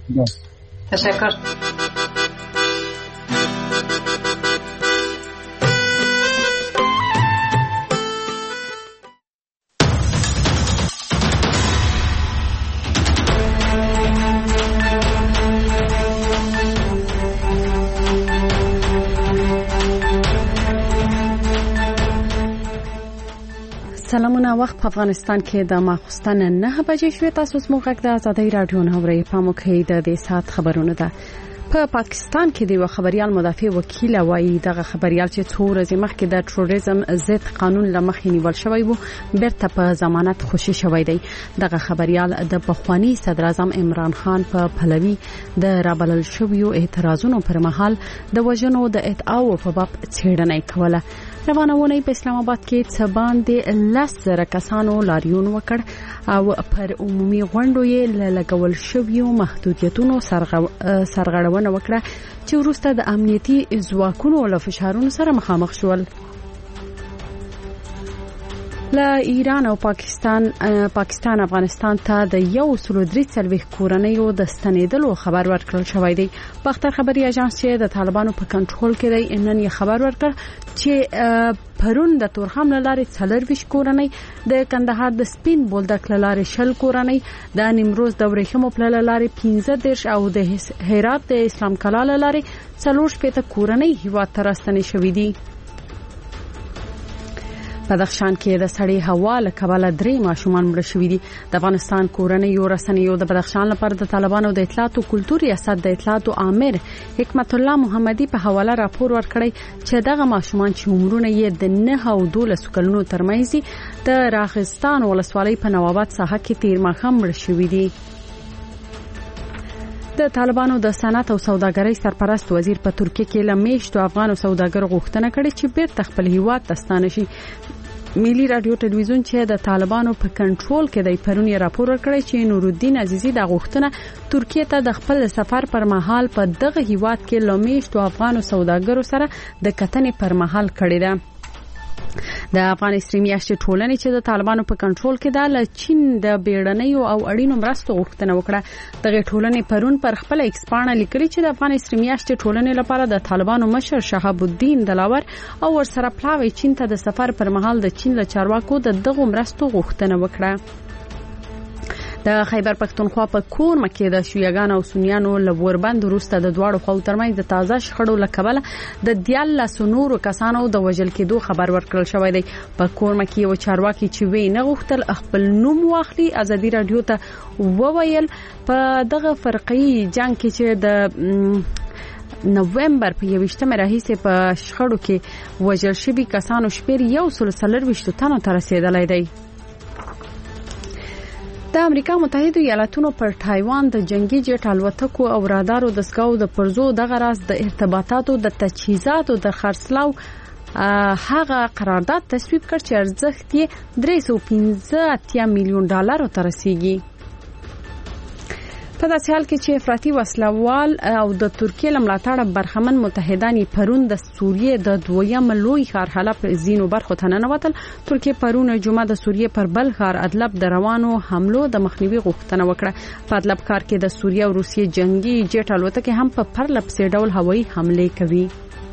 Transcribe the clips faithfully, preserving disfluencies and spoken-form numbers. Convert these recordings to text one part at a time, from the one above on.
تشکر. سلامونه. وخت په افغانستان کې د ماخوستن نه بجې شوې. تاسو مو غږ د آزادۍ رادیو نه اورئ. په موکې د دې سات خبرونه ده. په پاکستان کې د خبريال مدافع وکیل وایي دغه خبريال چې څو ورځې مخکې د تروریزم ضد قانون لمخې نیول شوی وو بیرته په ضمانت خوشي شوی دی. دغه خبريال د پخوانی صدر اعظم عمران خان په پلوي د رابلل شویو اعتراضونو پر مهال د وژنو د ادعاو په باب څېړنه کوله. روانونه په اسلام آباد کې څه باندې لس زره کسانو لاریون وکړ او پر عمومي غونډو یې لګول شویو محدودیتونو سرغړونه وکړه چې وروسته د امنیتي ځواکونو له فشارونو سره مخامخ شول. له ایران او پاکستان پاکستان افغانستان ته د یو سلو درې څلوېښت کورنیو د ستنېدلو خبر ورکړل شوی دی. باختر خبري اژانس چې د طالبانو په کنټرول کې دی نن یې خبر ورکړ چې پرون د تورخم لارې څلرويشت کورنۍ، د کندهار د سپین بولدک لارې شل کورنۍ، د نیمروز د ورېښمو پله لارې پنځه دېرش او د هرات د اسلام کلا لارې څلور شپېته کورنۍ هیواد ته راستنې شوې دي. بدخشان کې د سړې هوا له کبله درې ماشومان مړه شوي دي. د افغانستان کورنیو رسنیو د بدخشان لپاره د طالبانو د اطلاعات او کلتور ریاست د اطلاعات عامر حکمت الله محمدي په حواله راپور ورکړی چې دغه ماشومان چې عمرونه یې د نه او دولس کلونو ترمنځ دي د راغستان ولسوالۍ په نواباد ساحه کې تیر ماښام مړه شوي دي. د طالبانو د صنعت او سوداګرۍ سرپرست وزیر په ترکیه کې لمیشتو افغان سوداګرو غوښتنه کړې چې بیرته خپل هیواد ته ستانه شي. ملي رادیو ټلویزیون چې د طالبانو په کنټرول کې دی پرون یې راپور ورکړی چې نورالدین عزیزی د غوښتنه ترکیه ته د خپل سفر پر مهال په دغه هیواد کې لمیشتو افغان سوداګرو سره د کتنې پر مهال کړی ده. د افغان اسلامي میاشتې ټولنې چې د طالبانو په کنټرول کې ده له چین د بیړنیو او اړینو مرستو غوښتنه وکړه. دغه ټولنې پرون پر خپل ایکس پاڼه لیکلي چې د افغان اسلامي میاشتې ټولنې لپاره د طالبانو مشر شهاب الدین دلاور او ورسره پلاوی چین ته د سفر پر مهال د چین له چارواکو د دغو مرستو غوښتنه وکړه. د خیبر پښتونخوا په کورمه کې د شیعاګانو او سنیانو له وربند وروسته د دواړو خواو ترمنځ د تازه شخړو له کبله د دیارلسو نورو کسانو د وژل کېدو خبر ورکړل شوی دی. په کورمه کې یو چارواکي چې وی نه غوښتل خپل نوم واخلي ازادي رادیو ته وویل په دغه فرقي جنگ کې چې د نوومبر په یوشتمه راهیسې په شخړو کې وژل شوي کسانو شمېر یو سل څلرويشت تنو ته رسیدلی دی. د امریکا متحده ایالاتونو پر تایوان د جنگي جټ الوتکو او رادارو دستګاو د پرزو د غراس د ارتباطاتو د تجهیزاتو د خرڅلاو هغه قرارداد تصویب کړ چې ارزښت یې درې سوه پنځه اتیا میلیون ډالر ته رسیدي. په داسې حال کې چې افراطي وسلوال او د ترکیه لملاتړ برخمن متحدان پرون د سوریې د دویم لوی ښار حلب زینو برخو ته ننوتل. ترکیه پرون جمعه د سوریې پر بل ښار ادلب د روانو حملو د مخنیوي غوښتنه وکړه. په ادلب ښار کې د سوریې او روسیې جنگي جټ الوتکې هم په پرله پسې ډول هوایي حمله کوي.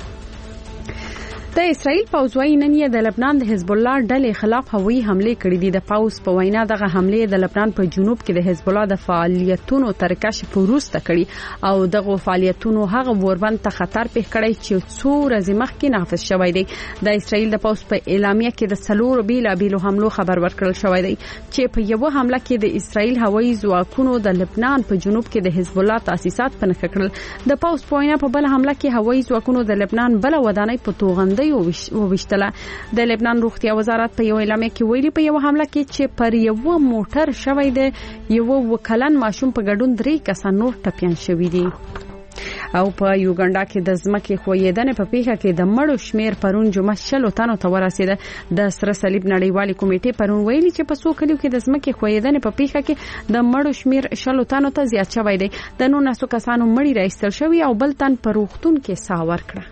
د اسرائیل پوځ وايي نن یې د لبنان د حزب الله ډلې خلاف هوایي حمله کړې دي. د پوځ په وینا دغه حمله د لبنان په جنوب کې د حزب الله د فعالیتونو تر کشف وروسته کړي او دغه فعالیتونو هغه وربند ته خطر پیښ کړی چې څو ورځې مخکې نافذ شوی دی. د اسرائیل د پوځ په اعلامیه کې د څلور بیلابیلو حملو خبر ورکړل شوی دی چې په یو حمله کې د اسرائیل هوایي ځواکونو د لبنان په جنوب کې د حزب الله تاسیسات په نښه کړل. د پوځ په وینا په بل حمله کې هوایي ځواکونو د لبنان بل ودانۍ په توغند وویشتله. د لبنان روغتیا وزارت په یو اعلامیه کې ویلي په یو حمله کې چې پر یو موټر شوی دی یو وکلن ماشوم په ګډون درې کسان نور ټپيان شوي دي. او په یوګاندا کې د ځمکې خویدنې په پیښه کې د مړو شمیر پرون جمعه شلو تنو ته ورسېده. د سره صلیب نړیوالې کمیټې پرون ویلي چې په څو کلیو کې د ځمکې خویدنې په پیښه کې د مړو شمیر شلو تنو ته زیات شوی دی. د نولسو کسانو مړي راایستل شوي او بل تن په روغتون کې ساه ورکړه.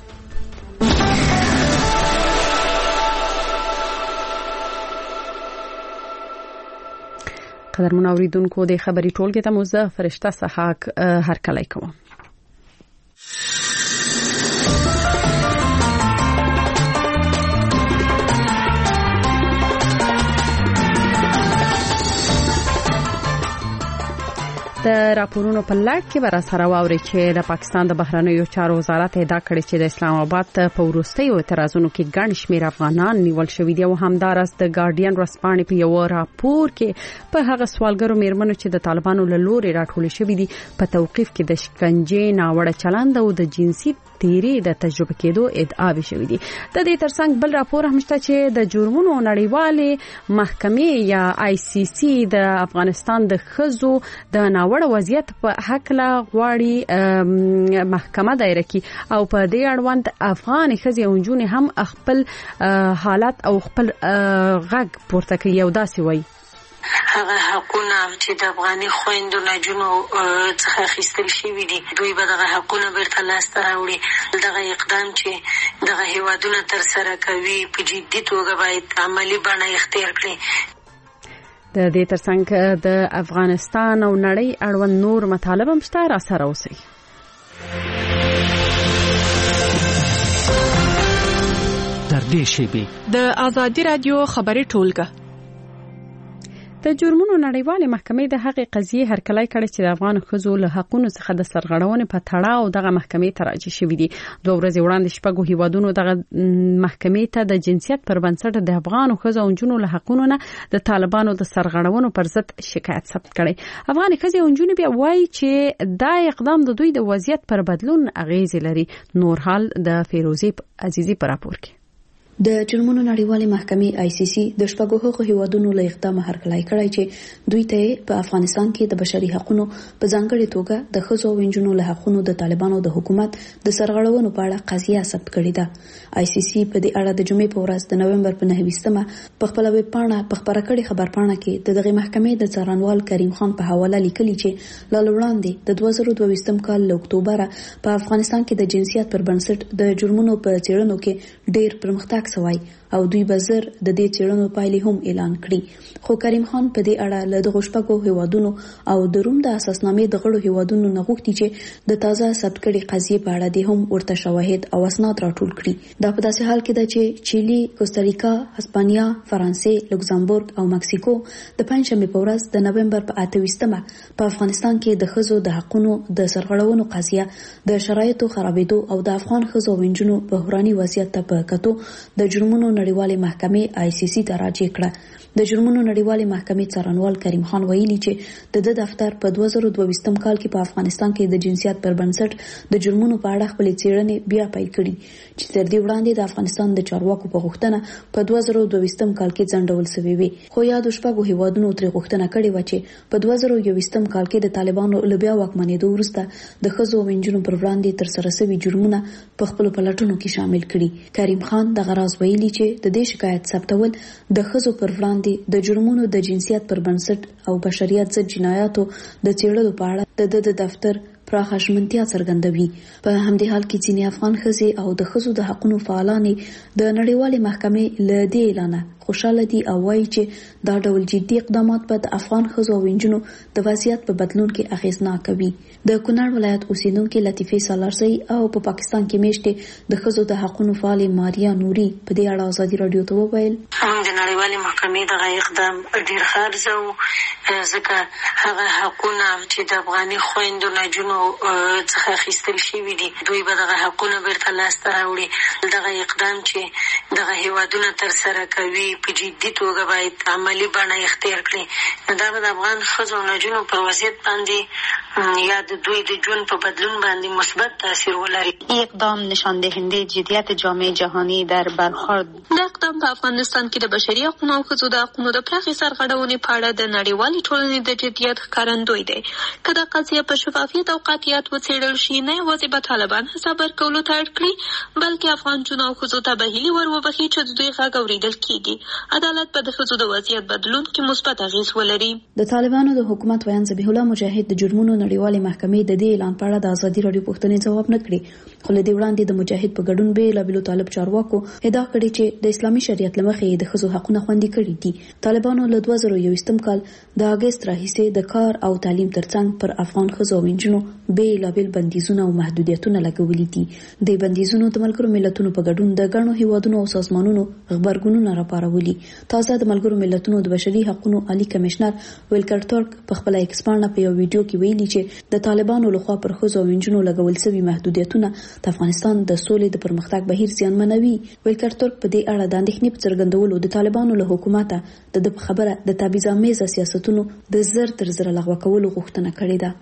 قدرمن اوریدونکو د خبري ټولګي ته مو زه فرشته سحاق هرکلی کوم. د راپورونو په لړ کې به را سره واوري چې د پاکستان د بهرنیو چارو وزارت ادعا کړې چې د اسلام آباد په وروستیو اعتراضونو کې ګڼ شمېر افغانان نیول شوي دي او همدارس د ګارډین ورځپاڼې په یو راپور کې په هغه سوالګرو میرمنو چې د طالبانو له لوري راټول شوي دي په توقيف کې د شکنجې ناوړه چلند او د جنسي تیری د تجربه کېدو ادعا شوي دي. د دې ترڅنګ بل راپور هم شته چې د جرمونو نړیوالې محکمې یا آی سی سی د افغانستان د خزو د ناوړه وضعیت په حق لا غواړي محکمه دایره کی او په دې اړوند افغان خزي او جون هم خپل حالت او خپل غږ پورته کوي او داسې وایي هغه حقونه چې د افغاني خويندو نجونو څخه اخیستل شوي دي دوی به دغه حقونه بیرته لاسته راوړي. دغه اقدام چې دغه هیوادونه تر سره کوي په جدي توګه باید عملی بڼه اختیار کړي. د دې ترڅنګ د افغانستان او نړۍ اړوند نور مطالب هم شته، را سره اوسئ. در دې شیبې د آزادي رادیو خبري ټولګه د جرمونو نړیوالې محکمې د هغې قضیې هرکلی کړی چې د افغان ښځو له حقونو څخه د سرغړونې په تړاو دغه محکمې ته راجع شوي دي. دوه ورځې وړاندې شپږو هیوادونو دغه محکمې ته د جنسیت پر بنسټ د افغان ښځو او نجونو له حقونو نه د طالبانو د سرغړونو پر ضد شکایت ثبت کړی. افغان ښځې او نجونې بیا وایي چې دا اقدام د دوی د وضعیت پر بدلون اغیزې لري. نور حال د فیروزی عزیزی پر راپور کې د جرمونو نړیوالې محکمې آی سی سی د شپږو هغو هیوادونو له اقدام هرکلی کړی چې دوی ته په افغانستان کې د بشري حقوقو په ځانګړي توګه د ښځو او نجونو له حقوقو د طالبانو د حکومت د سرغړونو په اړه قضیه ثبت کړې ده. آی سی سی په دې اړه د جمعې په ورځ د نومبر په نهه ویشتمه په خپل ویب پاڼه په خبره کړې خبرپاڼه کې د دغه محکمې د څارنوال کریم خان په حواله لیکلي چې لا وړاندې د دوه زره دوه ویشتم کال له اکتوبره په افغانستان کې د جنسیت پر بنسټ د جرمونو په څېړنو کې ډېر پرمختګ سوی او دوی بزر د دې څېړنو پایلې هم اعلان کړي. خو کریم خان په دې اړه له دغه شپږو هیوادونو او د روم د اساسنامې د غړو هیوادونو نه غوښتي چې د تازه ثبت کړي قضیې په اړه د هم ورته شواهد او اسناد راټول کړي. دا په داسې حال کې ده چې چیلي، کوستاریکا، هسپانیا، فرانسې، لوکزامبورګ او مکسیکو د پنځمې په ورځ د نومبر په اته ویشتمه په افغانستان کې د ښځو د حقوقو د سرغړونو قضیه د شرایطو خرابېدو او د افغان ښځو او نجونو بحراني وضعیت ته په کتو د جرمونو نړیوالې محکمې آی سی سی ته راجع کړه. د جرمونو نړیوالې محکمې څارنوال کریم خان ویلي چې د د دفتر په دوه زره دوه ویشتم کال کې په افغانستان کې د جنسیت پر بنسټ د جرمونو په اړه خپل څېړنې بیا پیل کړي چې تر دې وړاندې د افغانستان د چارواکو په غوښتنه په دوه زره دوه ویشتم کال کې ځنډول شوی وي. خو یاد شپږو هیوادونو ترې غوښتنه کړې و چې په دوه زره یو ویشتم کال کې د طالبانو له بیا واکمنېدو وروسته د ښځو او نجونو پر وړاندې تر سره شوي جرمونه په خپل پلټونو کې شامل کړي. کریم خان دغه راز ویلي چې د دې شکایت ثبتول د ښځو پر وړاندې د جرمونو د جنسیت پر بنسټ او بشریت ضد جنایاتو د څېړلو په اړه د د دفتر پراخه ژمنتیا څرګندوي. په همدې حال کې ځینې افغان ښځې او د ښځو د حقوقو فعالان د نړیوالې محکمې له دې اعلانه خوشاله دي او وایي چې دا ډول جدي اقدامات به د افغان ښځو او نجونو د وضعیت په بدلون کې اغیزناک وي. د کونړ ولایت اوسیدونکو لطیفه سالارزی او په پاکستان کې میشته د ښځو د حقوقو فعال ماریا نوري په دې اړه ازادي رادیو ته وویل د نړیوالې محکمې دغه اقدام ډیر خارځ او ځکه هغه حقونه چې د افغاني خويندو نجونو څخه اخیستل شوي دي دوی به دغه حقونه بیرته لاسته راوړي. دغه اقدام چې دغه هیوادونه تر سره کوي په جدي توګه باید عملی بڼه اختیار کړي. دا به د افغان ښځو او نجونو پر وضعیت باندې یا د دوی د ژوند په بدلون باندې مثبت تاثیر ولري. این اقدام نشان دهنده جدیت جامعه جهانی در برخورد. دا اقدام په افغانستان کې د بشري حقوقو او ښځو د حقوقو د پراخې سرغړونې په اړه د نړیوالې ټولنې د جدیت ښکارندوی دی. که دا قضیه په شفافیت او موقتیت وڅېړل شي نه یوازې به طالبان حساب ورکولو ته اړ کړي بلکې افغان نجونو او ښځو ته به هیلې ور وبخي چې د دوی غږ اورېدل کېږي. عدالت به د ښځو د وضعیت بدلون کې مثبت اغېز ولري. د طالبانو د حکومت ویان ذبیح الله مجاهد د جرمونو نړیوالې محکمې د دې اعلان په اړه د ازادي راډیو پوښتنې ځواب نه کړي، خو له دې وړاندې د مجاهد په ګډون بېلابېلو طالب چارواکو ادعا کړې چې د اسلامي شریعت له مخې د ښځو حقونه خوندي کړي دي. طالبانو له دوه زره یوویشتم کال د اګست راهیسې د کار او تعلیم ترڅنګ پر افغان ښځو او نجونو بېلابېل بندیزونه او محدودیتونه لګولي دي. د بندیزونو د ملګرو ملتونو په ګډون د ګڼو هیوادونو او سازمانونو غبرګونونه راپارولي. تازه د ملګرو ملتونو د بشري حقوقو عالی کمشنر ویلکر تورک په خپل ایکس پاڼه په یو ویډیو کې ویلي چې د طالبانو لخوا پر ښځو او نجونو لګول شوي محدودیتونه د افغانستان د سولې د پرمختګ بهیر زیانمنوي. ویلکر تورک په دې اړه د اندېښنې په څرګندولو د طالبانو له حکومته د د خبره د تبعیض‌آمیزه سیاستونو د زر تر زر لغوه کولو غوښتنه کړې ده.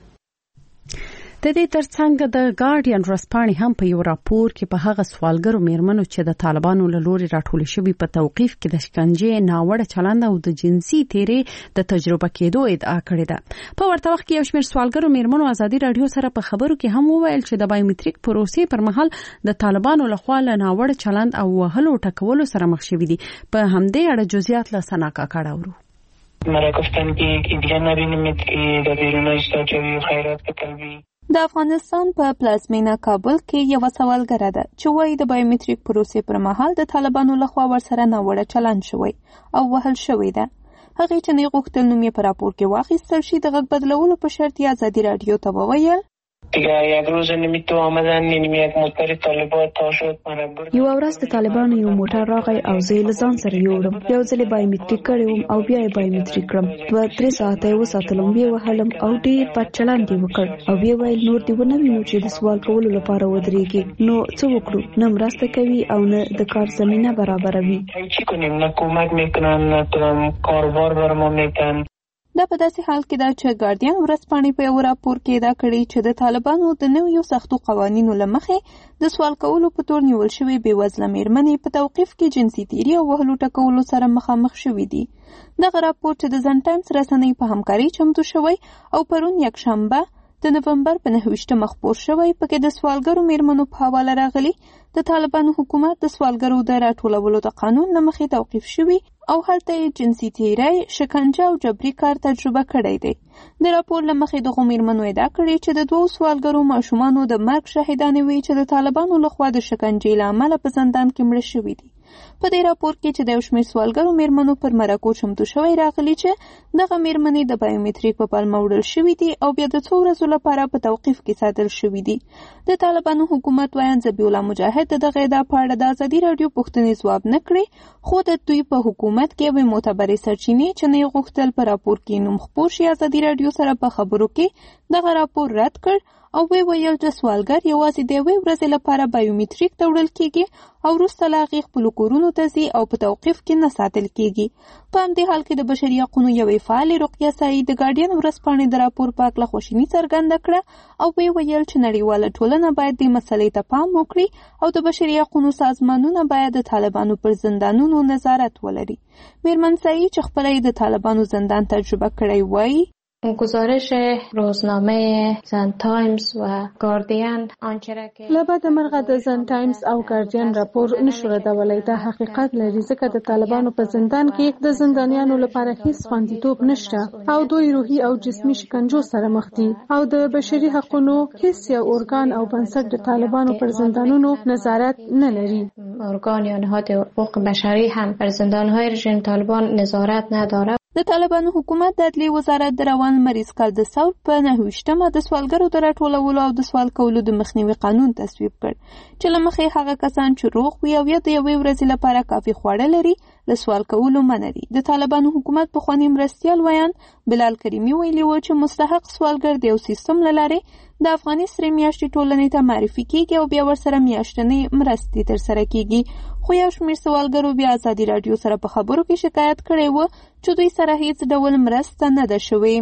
د دې ترڅنګ د ګارډین ورځپاڼې هم په یو راپور کې په هغه سوالګرو میرمنو چې د طالبانو له لوري راټول شوي په توقیف کې د شکنجې، ناوړه چلند او د جنسي تیرې د تجربه کېدو ادعا کړې ده. په ورته وخت کې یو شمېر سوالګرو میرمنو ازادي راډیو سره په خبرو کې هم وویل چې د بایومټریک پروسې پر مهال د طالبانو لخوا له ناوړه چلند او وهلو ټکولو سره مخ شوي دي. په همدې اړه جزئیات له سنا کاکړ اورو. مرا گفتن که ایدیا نبینید که در بیرون استاجوی خیرات قلبی. د افغانستان په پلازمینه کابل کې یو سوالګره ده چې وايي د بایومټریک پروسې پر مهال د طالبانو لخوا ورسره ناوړه چلند شوی او وهل شوی ده. هغې چې نه غوښتل نوم یې په راپور کې واخیستل شي د غږ بدلولو په شرط یې ازادي راډیو ته وویل دیگه یک روز نمیتو آمدن نیم یک موتر طالبات تا شد مرا برد. یو ورځ د طالبانو یو موټر راغی او زه له ځان سره یوړم. یو ځل بایومټریک کړم او بیا یې بایومټریک کړم. دوه درې ساعته یې وساتلم، بیا وهلم او ډېر بد چلند یې وکړ او بیا ویل نور دې ونه وینو چې د سوال کولو لپاره ودرېږي. نو څه وکړو؟ نه مرسته کوي او نه د کار زمینه برابروي. چی کنیم؟ نه کمک میکنن نه کاروبار بر ما میکنن. دا په داسې حال کې ده چې ګارډین ورځپاڼې په یو راپور کې ادعا کړې چې د طالبانو د نویو سختو قوانینو له مخې د سوال کولو په تور نیول شوي بېوزله میرمنې په توقیف کې جنسي تیري او وهلو ټکولو سره مخامخ شوي دي. دغه راپور چې د زن ټایمز رسنۍ په همکارۍ چمتو شوی او پرون یکشنبه د نومبر په نهه ویشتمه خپور شوی، پکې د سوالګرو میرمنو په حواله راغلی د طالبانو حکومت د سوالګرو د راټولولو د قانون له مخې توقیف شوي او هلته یې جنسي تیری، شکنجه او جبري کار تجربه کړی دی. د راپور له مخې دغو میرمنو ادعا کړې چې د دوو سوالګرو ماشومانو د مرګ شاهدانې وي چې د طالبانو لخوا د شکنجې له امله په زندان کې مړه شوي دي. په دې راپور کې چې د یو شمېر سوالګرو میرمنو پر مرکو چمتو شوی راغلی چې دغه میرمنې د بایومټریک په پلمه وړل شوي دي او بیا د څو ورځو لپاره په توقیف کې ساتل شوي دي. د طالبانو حکومت ویان ذبیح الله مجاهد د دغه ادعا په اړه د ازادي راډیو پوښتنې ځواب نه کړې، خو د دوی په حکومت کې یوې معتبرې سرچینې چې نه یې غوښتل په راپور کې نوم خپور شي ازادي راډیو سره په خبرو کې دغه راپور رد کړ او وی ویل چې سوالګر یوازې د یوې ورځې لپاره بایومټریک ته وړل کېږي او وروسته له هغې خپلو کورونو ته ځي او په توقیف کې نه ساتل کېږي. په همدې حال کې د بشري حقونو یوې فعالې رقیه سعید د ګارډین ورځپاڼې د راپور په هکله خواشیني څرګنده کړه او وی ویل چې نړیواله ټولنه باید دې مسلې ته پام وکړي او د بشري حقونو سازمانونه باید د طالبانو پر زندانونو نظارت ولري. میرمن سعید چې خپله یې د طالبانو زندان تجربه کړی وایي گزارش روزنامه زن تایمز و گاردین آنچه را که لبد مرغه د زن تایمز او گاردین راپور نشو ردولی دا حقیقت لري ځکه د طالبانو په زندان کې د زندانیانو لپاره هیڅ خوندیتوب نشته او دوی روحي او جسمي شکنجو سره مخ دي او د بشري حقوقو هیڅ یو ارګان او بنسټ د طالبانو پر زندانونو نظارت نه لري. ارګان یا نهاد حقوق بشری هم بر زندانهای رژیم طالبان نظارت نداره. د طالبانو حکومت د عدلیې وزارت د روان مریض کال د ثور په نهه ویشتمه د سوالګرو د راټولولو او د سوال کولو د مخنیوي قانون تصویب کړ چې له مخې هغه کسان چې روغ وي او یا د یوې ورځې لپاره کافي خواړه لري له سوال کولو منع دي. د طالبانو حکومت پخوانی مرستیال ویان بلال کریمي ویلي و چې مستحق سوالګر د یو سیستم له لارې د افغاني سرې میاشتې ټولنې ته معرفي کیږي او بیا ورسره میاشتنۍ مرستې ترسره کیږي. خو یو شمېر سوالګرو بیا ازادي راډیو سره په خبرو کې شکایت کړی و چې دوی سره هیڅ ډول مرسته نه ده شوې.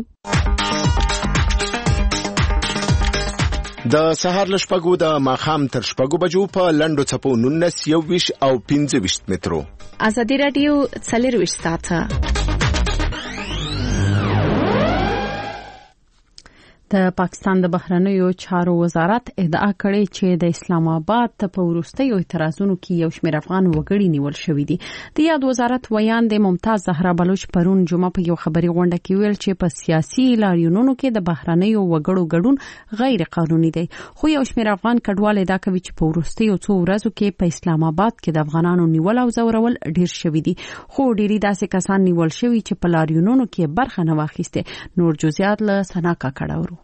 د سهار له شپږو د ماښام تر شپږو بجو په لنډو څپو نولس یوویشت او پنځه ویشت مترو ازادي راډیو څلرویشت ساعته د پاکستان د بهرنیو چارو وزارت ادعا کړې چې د اسلام آباد په وروستیو اعتراضونو کې یو شمېر افغان وګړي نیول شوي دي. د یاد وزارت ویان د ممتاز زهرا بلوچ پرون جمعه په یو خبري غونډه کې ویل چې په سیاسي لاریونونو کې د بهرنیو وګړو ګډون غیر قانوني دی، خو یو شمېر افغان کډوال ادعا کوي چې په وروستیو څو ورځو کې په اسلام آباد کې د افغانانو نیول او ځورول ډیر شوي دي، خو ډیری داسې کسان نیول شوي چې په لاریونونو کې برخه نه واخیسته. نور جزئیات له سنا کاکړه.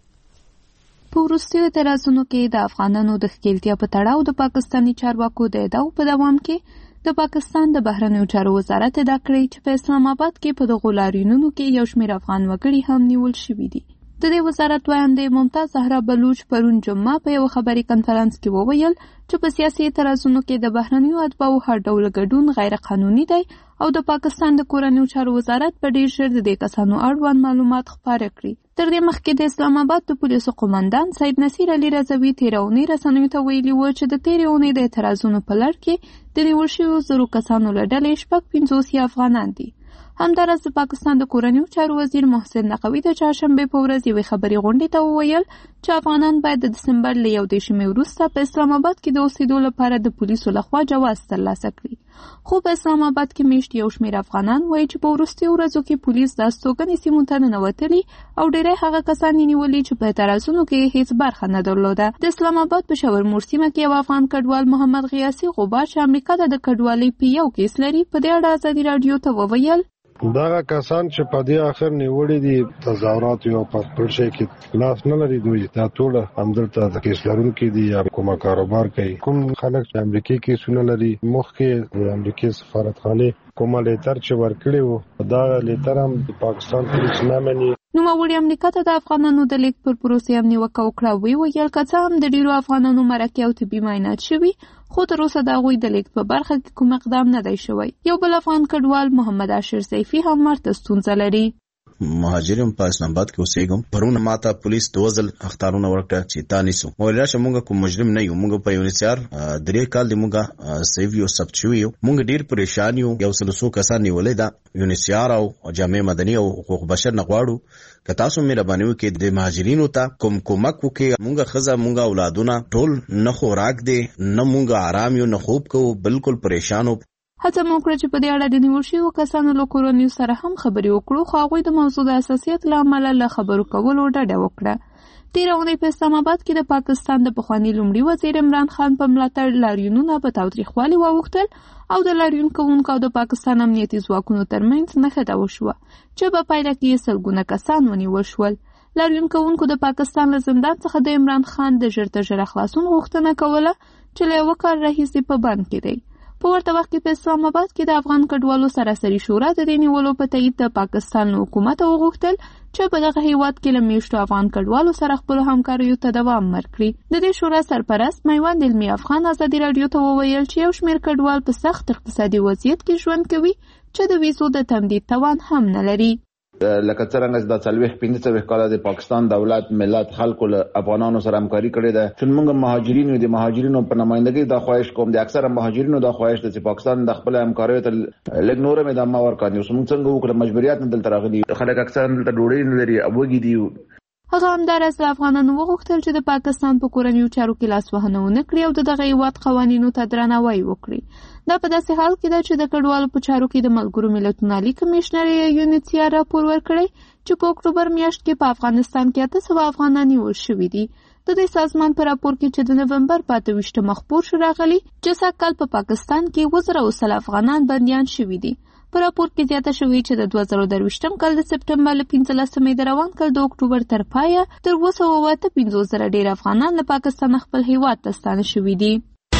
په وروستیو اعتراضونو کې د افغانانو د ښکېلتیا په تړاو د پاکستاني چارواکو د ادعاو په دوام کې د پاکستان د بهرنیو چارو وزارت ادعا کړې چې په اسلام آباد کې په دغو لاریونونو کې یو شمېر افغان وګړي هم نیول شوي دي. د دې وزارت ویاندې ممتاز زهرا بلوچ پرون جمعه په یو خبري کنفرانس کې وویل چې په سیاسي اعتراضونو کې د بهرنیو اتباعو هر ډول ګډون غیر قانوني دی او د پاکستان د کورنیو چارو وزارت په ډیر ژر د دې کسانو اړوند معلومات خپاره کړي. تر دې مخکې د اسلام آباد د پولیسو قومندان سید نصیر علي رضوي تېره اونۍ رسنیو ته ویلي و چې د تېرې اونۍ د اعتراضونو په لړ کې د نیول شویو زرو کسانو له ډلې شپږ پنځوس یې افغانان دي. همداراز د پاکستان د کورنیو چارو وزیر محسن نقوي د چهارشنبې په ورځ یوې خبري غونډې ته وویل چې افغانان باید د دسمبر له یو دېرشمې وروسته په اسلام آباد کې د اوسېدو لپاره د پولیسو لخوا جواز ترلاسه کړي. خو په اسلام آباد کې میشت یو شمېر افغانان وایي چې په وروستیو ورځو کې پولیس د استوګنې سیمو ته ننوتلي او ډېری هغه کسان یې نیولي چې په اعتراضونو کې هیڅ برخه نه درلوده. د اسلام آباد په شاورمور سیمه کې یو افغان کډوال محمد غیاسي غبار چې امریکا ته د کډوالۍ په یو کیس لري په دې اړه ازادي راډیو ته وویل دغه کسان چې په دې اخر نیولې دي تظاهرات یو په خپل شي کې لاس نه لري، دوی دا ټول همدلته د کیس لرونکو دي یا کومه کاروبار کوي. کوم خلک چې امریکا کې سونه لري مخکې د امریکا سفارتخانه کومه لیتر چې ورکړي وو دا لیتر هم د پاکستان پولیس نه مني. نوموړي امریکا ته د افغانانو د لیک پر پروسې هم نیوکه وکړه. وی ویل که څه هم د ډیرو افغانانو مرکې او طبي معاینات شوي خو تر اوسه د هغوی د لیک په برخه کې کوم اقدام نه دی شوی. یو بل افغان کډوال محمد اشر سیفي هم ورته ستونزه لري. مهاجرین په اسلام آباد کې اوسېږم. پرونه ماته پولیس دوزل اختارونه ورکړه چې تا نیسو. ویل راشه مونږ کوم مجرم نه یو، مونږ په یونیسیار درې کال د مونږه سیو یو ثبت شوی یو. مونږ ډیر پریشان یو. یو سلسو کسان نیولې ده یونیسیار او جامع مدني او حقوق بشر نه غواړو که تاسو مهرباني وکړئ د مهاجرینو ته کوم کومک وکړئ. مونږ ښځه مونږ اولادونه ټول نه خوراک دی نه مونږ آرام یو نه خوب کوو، بالکل پریشان وو. هڅه مو وکړه چې په دې اړه د نیول شویو کسانو له کورنیو سره هم خبرې وکړو خو هغوی د موضوع د حساسیت له امله له خبرو کولو ډډه وکړه. تېره اونۍ په اسلام آباد کې د پاکستان د پخواني لومړي وزیر عمران خان په ملاتړ لاریونونه په تاوتریخوالي واوښتل او د لاریون کوونکو او د پاکستان امنیتي ځواکونو ترمنځ نښته وشوه چې په پایله کې یې سلګونه کسان ونیول شول. لاریون کوونکو د پاکستان له زندان څخه د عمران خان د ژر تر ژره خلاصون غوښتنه کوله چې له یوه کال راهیسې په بند کې دی. په ورته وخت کې په اسلام آباد کې د افغان کډوالو سراسري شورا د دې نیولو په تایید د پاکستان له حکومت وغوښتل چې په دغه هیواد کې له میشتو افغان کډوالو سره خپلو همکاریو ته دوام ورکړي. د دې شورا سرپرست میوند علمي افغان ازادي راډیو ته وویل چې یو شمېر کډوال په سخت اقتصادي وضعیت کې ژوند کوي چې د ویزو د تمدید توان هم نه لري. لکه څرنګه د څلوېښت پنځه څلوېښت کاله د پاکستان دولت ملت خلکو له افغانانو سره همکاري کړې ده چې موږ مهاجرینو د مهاجرینو په نمائندګۍ دا خواهش کوم د اکثره مهاجرینو دا خواهش ده چې پاکستان د خپل همکاریو ته لږ نور هم ادامه ورکړي. اوس موږ څنګه وکړو مجبوریت نه دلته راغلي خلک اکثره دلته ډوډۍ نه لري او وږي دي. هغه همداراز له افغانانو وغوښتل چې د پاکستان په کورنیو چارو کې لاسوهنه ونه کړي او د دغه هیواد قوانینو ته درناوی وکړي. دا په داسې حال کې ده چې د کډوالو په چارو کې د ملګرو ملتونو عالي کمیشنر یونیسیار راپور ورکړی چې په اکتوبر میاشت کې په افغانستان کې اته سوه افغانان نیول شوي دي. د دې سازمان په راپور کې چې د نومبر په اته ویشتمه خپور شو راغلي چې سږ کال په پاکستان کې اووه زره اوسل افغانان بندیان شوي دي. په راپور کې زیاته شوې چې د دوه زره درویشتم کال د سپټمبر له پنځلسمې د روان کال د اکتوبر تر پایه تر اووه سوه اته پنځوس زره ډېر افغانان له پاکستان خپل هیواد ته ستانه شوي دي.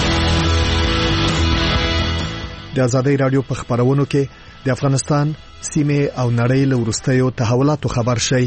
د ازادي راډیو په خبرونو کې د افغانستان سیمه او نړۍ له وروستیو تحولاتو خبر شي.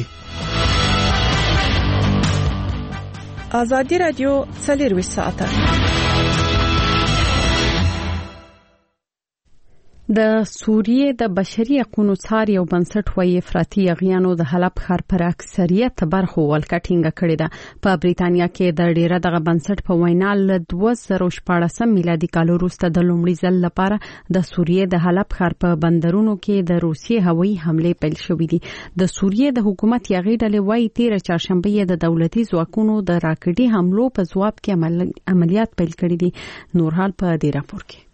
ازادي راډیو څلور ساعته د سوریې د بشري حقوقو څار یو بنسټ وایي افراطي یغیانو د حلب ښار پر اکثریت برخو ولکټینګ کړی ده. په بریتانیا کې د ډیره دغه بنسټ په وینا له دوه زره شپږ میلادي کال وروسته د لومړي ځل لپاره د سوریې د حلب ښار په بندرونو کې د روسیې هوایي حمله پیل شوې دي. د سوریې د حکومت یغې ډلې وایي تیر چهارشنبه د دولتي ځواکونو د راکټي حملو په ځواب کې عملیات پیل کړي دي. نور حال په دې راپور کې.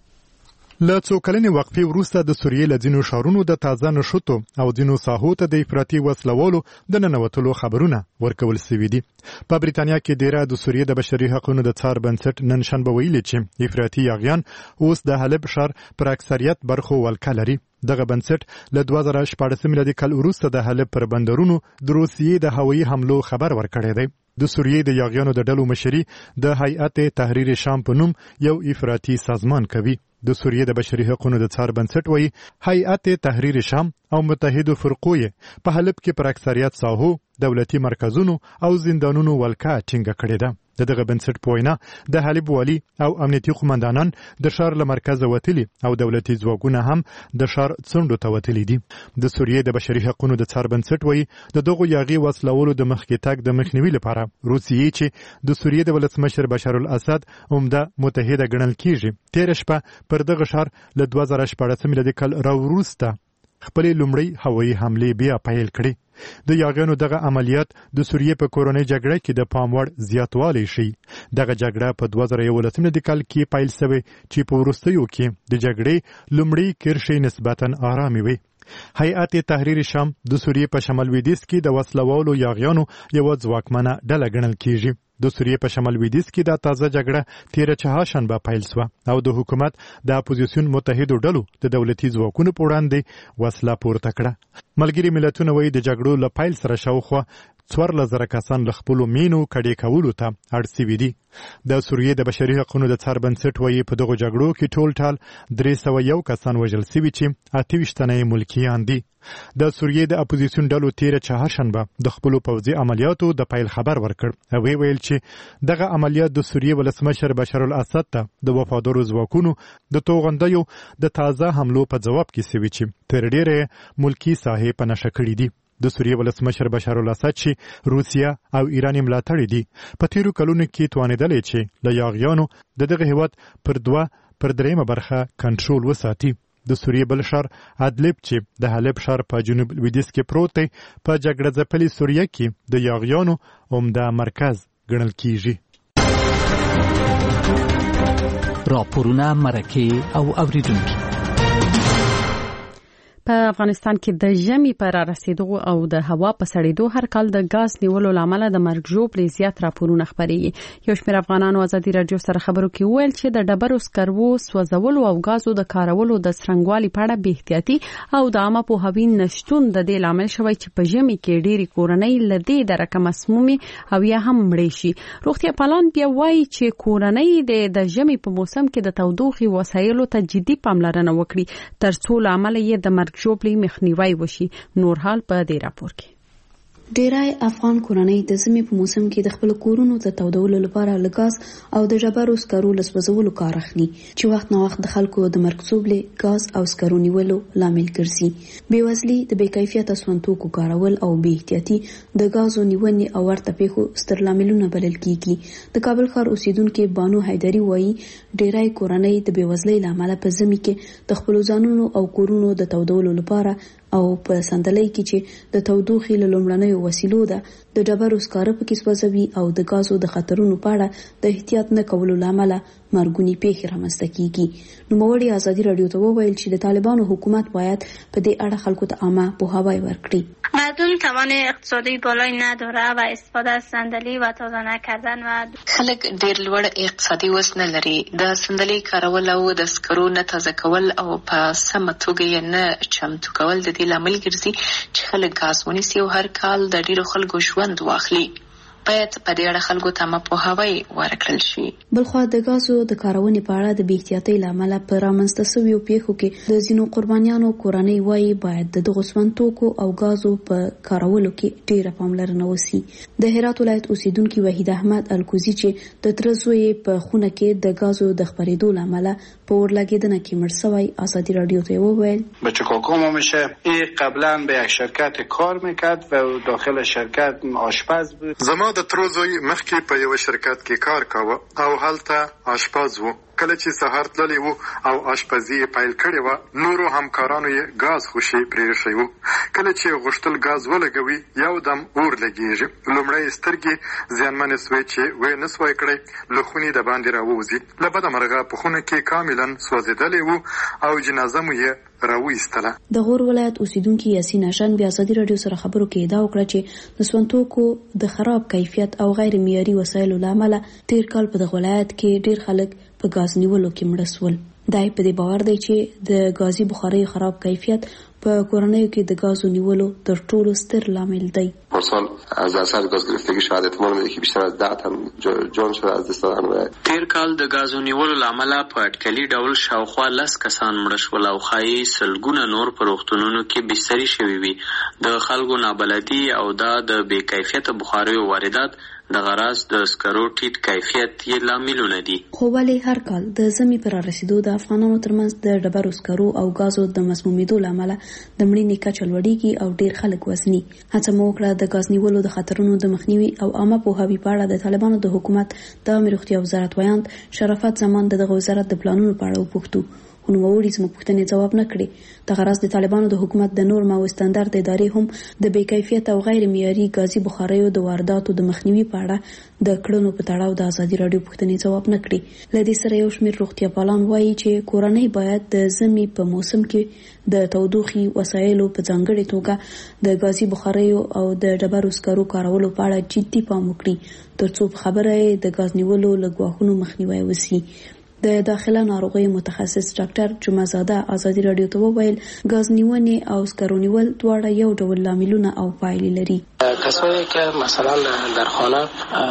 له څو کلنې وقفې وروسته د سوریې له ځینو ښارونو د تازه نشوتو او ځینو ساحو ته د افراطي وسلوالو د ننوتلو خبرونه ورکول شوي دي. په بریتانیا کې ډیره د سوریې د بشري حقوقو د څار بنسټ نن شنبه ویلي چې افراطي یغیان اوس د حلب ښار پر اکثریت برخو ولکه لري. دغه بنسټ له دوه زره شپږ میلادي کال وروسته د حلب پر بندرونو د روسیې د هوایي حملو خبر ورکړی دی. د سوریې د یغیانو د ډلو مشري د هیئت تحریر شام په نوم یو افراطي سازمان کوي. د سوریې د بشري حقوقو د څار بنسټ وایي هیئت تحریر شام او متحدو فرقو یې په حلب کې پر اکثریت ساحو دولتي مرکزونو او زندانونو ولکه ټینګه کړې ده. د دغه بنسټ په وینا د حلب والي او امنیتي قومندانان د ښار له مرکزه وتلي او دولتي ځواکونه هم د ښار څنډو ته وتلي دي. د سوریې د بشري حقوقو د څار بنسټ وایي د دغو یاغي وسلولو د مخکې تګ د مخنیوي لپاره روسیې چې د سوریې د ولسمشر بشار الاسد عمده متحده ګڼل کیږي تیر شپه پر دغه ښار له دوه زره شپږ میلادي کال راوروسته خپل لومړی هوایي حمله بیا پیل کړي. د یاغانو دغه عملیات د سوریې په کورونی جګړه کې د پام وړ زیاتوالی شي. دغه جګړه په دوه زره یولس میلادي کال کې پیل شوه چې په وروستیو کې د جګړې لومړی کرښې نسبتاً آرامي وي. هیئت تحریر شام د سوریې په شمال لویدیځ کې د وسلوالو یاغیانو یو ځواکمنه ډله ګڼل کیږي. د سوریې په شمال لویدیځ کې د تازه جګړه تیر چهارشنبه پیل شوه او د حکومت د اپوزیسیون متحدو ډلو د دولتي ځواکونو په وړاندې وسله پورته کړه. ملګري ملتونه وایي د جګړو له پیل سره شاوخوا څوارلس زره کسان له خپلو مینو کډې کولو ته اړ سوي دي. د سوریې د بشري حقوقو د څار بنسټ وایي په دغو جګړو کې ټول ټال درې سوه یو کسان وژل سوي چې اته ویشت تنه یې ملکیان دي. د سوریې د اپوزیسیون ډلو تیر چهارشنبه د خپلو پوځي عملیاتو د پیل خبر ورکړ او ویل چې دغه عملیات د سوریې ولسمشر بشار الاسد ته د وفادارو ځواکونو د توغندیو د تازه حملو په ځواب کې سوي چې تر ډیره ملکی ساحې په نشه کړي دي. د سوریې ولسمشر بشار الاسد چې روسیا او ایران ملاتړي دي په تیرو کلونو کې توانیدلې چې له یاغیانو د دغه هیواد پر دوه پر دریمه برخه کنټرول وساتي. د سوریې بل ښار ادلب چې د حلب ښار په جنوب لویدیځ کې پروت دی په جګړه ځپلې سوریه کې د یاغیانو عمده مرکز ګڼل کیږي. راپورونه مرکه او اوریدونکي. په افغانستان کې د ژمي پر رسیدو او د هوا په سړېدو هر کال د غاز نیولو لامل د مرګ ژوبلې زیات راپورونه خپرېږي. یو شمېر افغانانو ازادي راډیو سره خبرو کې وویل چې د ډبرو سکرو سوځولو او غازو د کارولو د څرنګوالي په اړه بې احتیاطي او د عامه پوهاوي نشتون د دې لامل شوی چې په ژمي کې ډېری کورنۍ له دې درکه مسمومې او یا هم مړې شي. روغتیا پالان بیا وایي چې کورنۍ د ژمي په موسم کې د تودوخې وسایلو ته جدي پاملرنه وکړي تر څو له امله یې د مرګ ژوبلې مخنیوی وشي. نور حال په دې راپور کې. ډیری افغان کورنۍ د ژمي په موسم کې د خپل کورونو د تودولو لپاره له غاز او د ډبرو سکرو له سوځولو کار اخلي چې وخت نه وخت د خلکو د مرګ ژوبلې غاز او سکرو نیولو لامل ګرځي. بېوزلي د بې کیفیته سونتوکو کارول او بې احتیاطي د غازو نیونې او ورته پیښو ستر لاملونه بلل کیږي. د کابل ښار اوسیدونکو بانو حیدری وایي ډیری کورنۍ د بېوزلۍ لامل په ژمي کې د خپل ځانونو او کورونو د تودولو لپاره او په سندلۍ کې چې د تودوخې له لومړنیو وسیلو ده د ډبرو سکاره پکې سوځوي او د غازو د خطرونو په اړه د احتیاط نه کولو لامل مرګونی پیښې رامنځته کیږي. نوموړي ازادي راډیو ته وویل چې د طالبانو حکومت باید په دې اړه خلکو ته عامه پوهاوی ورکړي. مردم توان اقتصادی بالایی نداره و استفاده از صندلی و تازه نکردن و خلک ډیر لوړ اقتصادي وسع نه لري. د صندلی کارول او د سکرو نه تازه کول او په سمه توګه یې نه چمتو کول د دې لامل ګرځي چې خلک غاز ونیسي او هر کال د ډیرو خلکو ژوند واخلي. باید په دې اړه خلکو ته مپوهاوی ورکړل شي. بلخوا د غازو د کارونې په اړه د بې احتیاطۍ له امله په رامنځته شویو پیښو کې د ځینو قربانیانو کورنۍ وایي باید د دغو سون توکو او غازو په کارولو کې ډېره پاملرنه وشي. د هرات ولایت اوسیدونکي وحید احمد الکوزي چې د تره زوی په خونه کې د غازو د خپرېدو له امله په اورلګېدنه کې مړ شوی ازادي رادیو ته وویل بچه کاکام میشه این قبلا به یک شرکت کار میکرد و داخل شرکت آشپز بود. زما د تره زوی مخکې په یو شرکت کې کار کاوه او هلته آشپز و. کله چې سهار تللی وو او آشپزي یې پیل کړې وه نورو همکارانو یې ګاز خوشې پرېښی وو. کله چې غوښتل ګاز ولګوي یو دم اور لګېږي. لومړی یې سترګې زیانمنې سوې چې ویې نه سوای کړی له خونې د باندې راووځي. له بده مرغه په خونه کې کاملا سوځېدلی وو او جنازه مو یې راویستله. د غور ولایت اوسیدونکي یاسین هاشم بیا ازادي رادیو سره خبرو کې ادعا وکړه چې د سونتوکو د خراب کیفیت او غیر معیاري وسایلو له امله تیر کال په دغه ولایت کې ډیر خلک په غاز نیولو کې مړه شول. دای په دې باور دی چې د غازي بخاري خراب کیفیت په کورنیو کې د غازو نیولو تر ټولو ستر لامل دی. پارسال از اثر گاز گرفتگی شاید احتمال میده که بیشتر از ده تن جان شده از دست دادن و تیر کال د غازو نیولو لامل په اټکلي ډول شاوخوا لس کسان مړه شول او خایي سلګونه نور په روغتونونو کې بستري شوي وي. د خلکو نابلدي او دا د بې کیفیته بخاریو واردات د غراض د سکرو ټیټ کیفیت یې لاملونه دي. خو ولې هر کال د زمي پر رسیدو د افغانانو ترمنځ د ډبرو سکرو او غازو د مسمومیدو لامل د مړینې کچه لوړیږي او ډیر خلک وزني. هڅه مو وکړه د غاز نیولو د خطرونو د مخنیوي او عامه پوهاوي په اړه د طالبانو د حکومت د عامه روغتیا وزارت ویاند شرافت زمان دغه وزارت د پلانونو په اړه وپوښتو. نو وړي زموږ پوښتنې ځواب نه کړي. د غرض د طالبانو د حکومت د نورم او استاندارد ادارې هم د بې کیفیت او غیر معیاري غازي بخاریو د وارداتو د مخنیوي په اړه د کړنو په تړاو د ازادي رادیو پوښتنې ځواب نه کړي. له دې سره یو شمېر روغتیا پالان وایي چې کورنۍ باید د ژمي په موسم کې د تودوخي وسایلو په ځانګړې توګه د غازي بخاریو او د ډبرو سکرو کارولو په اړه جدي پام وکړي ترڅو په خبره د غاز نیولو له ګواښونو مخنیوی وشي. د داخله ناروغي متخصص ډاکټر جمعزاده ازادي رادیو ته وویل غاز نیونې او سکرو نیول دواړه یو ډول لاملونه او پایلې لري. کسایی که مثلا در خانه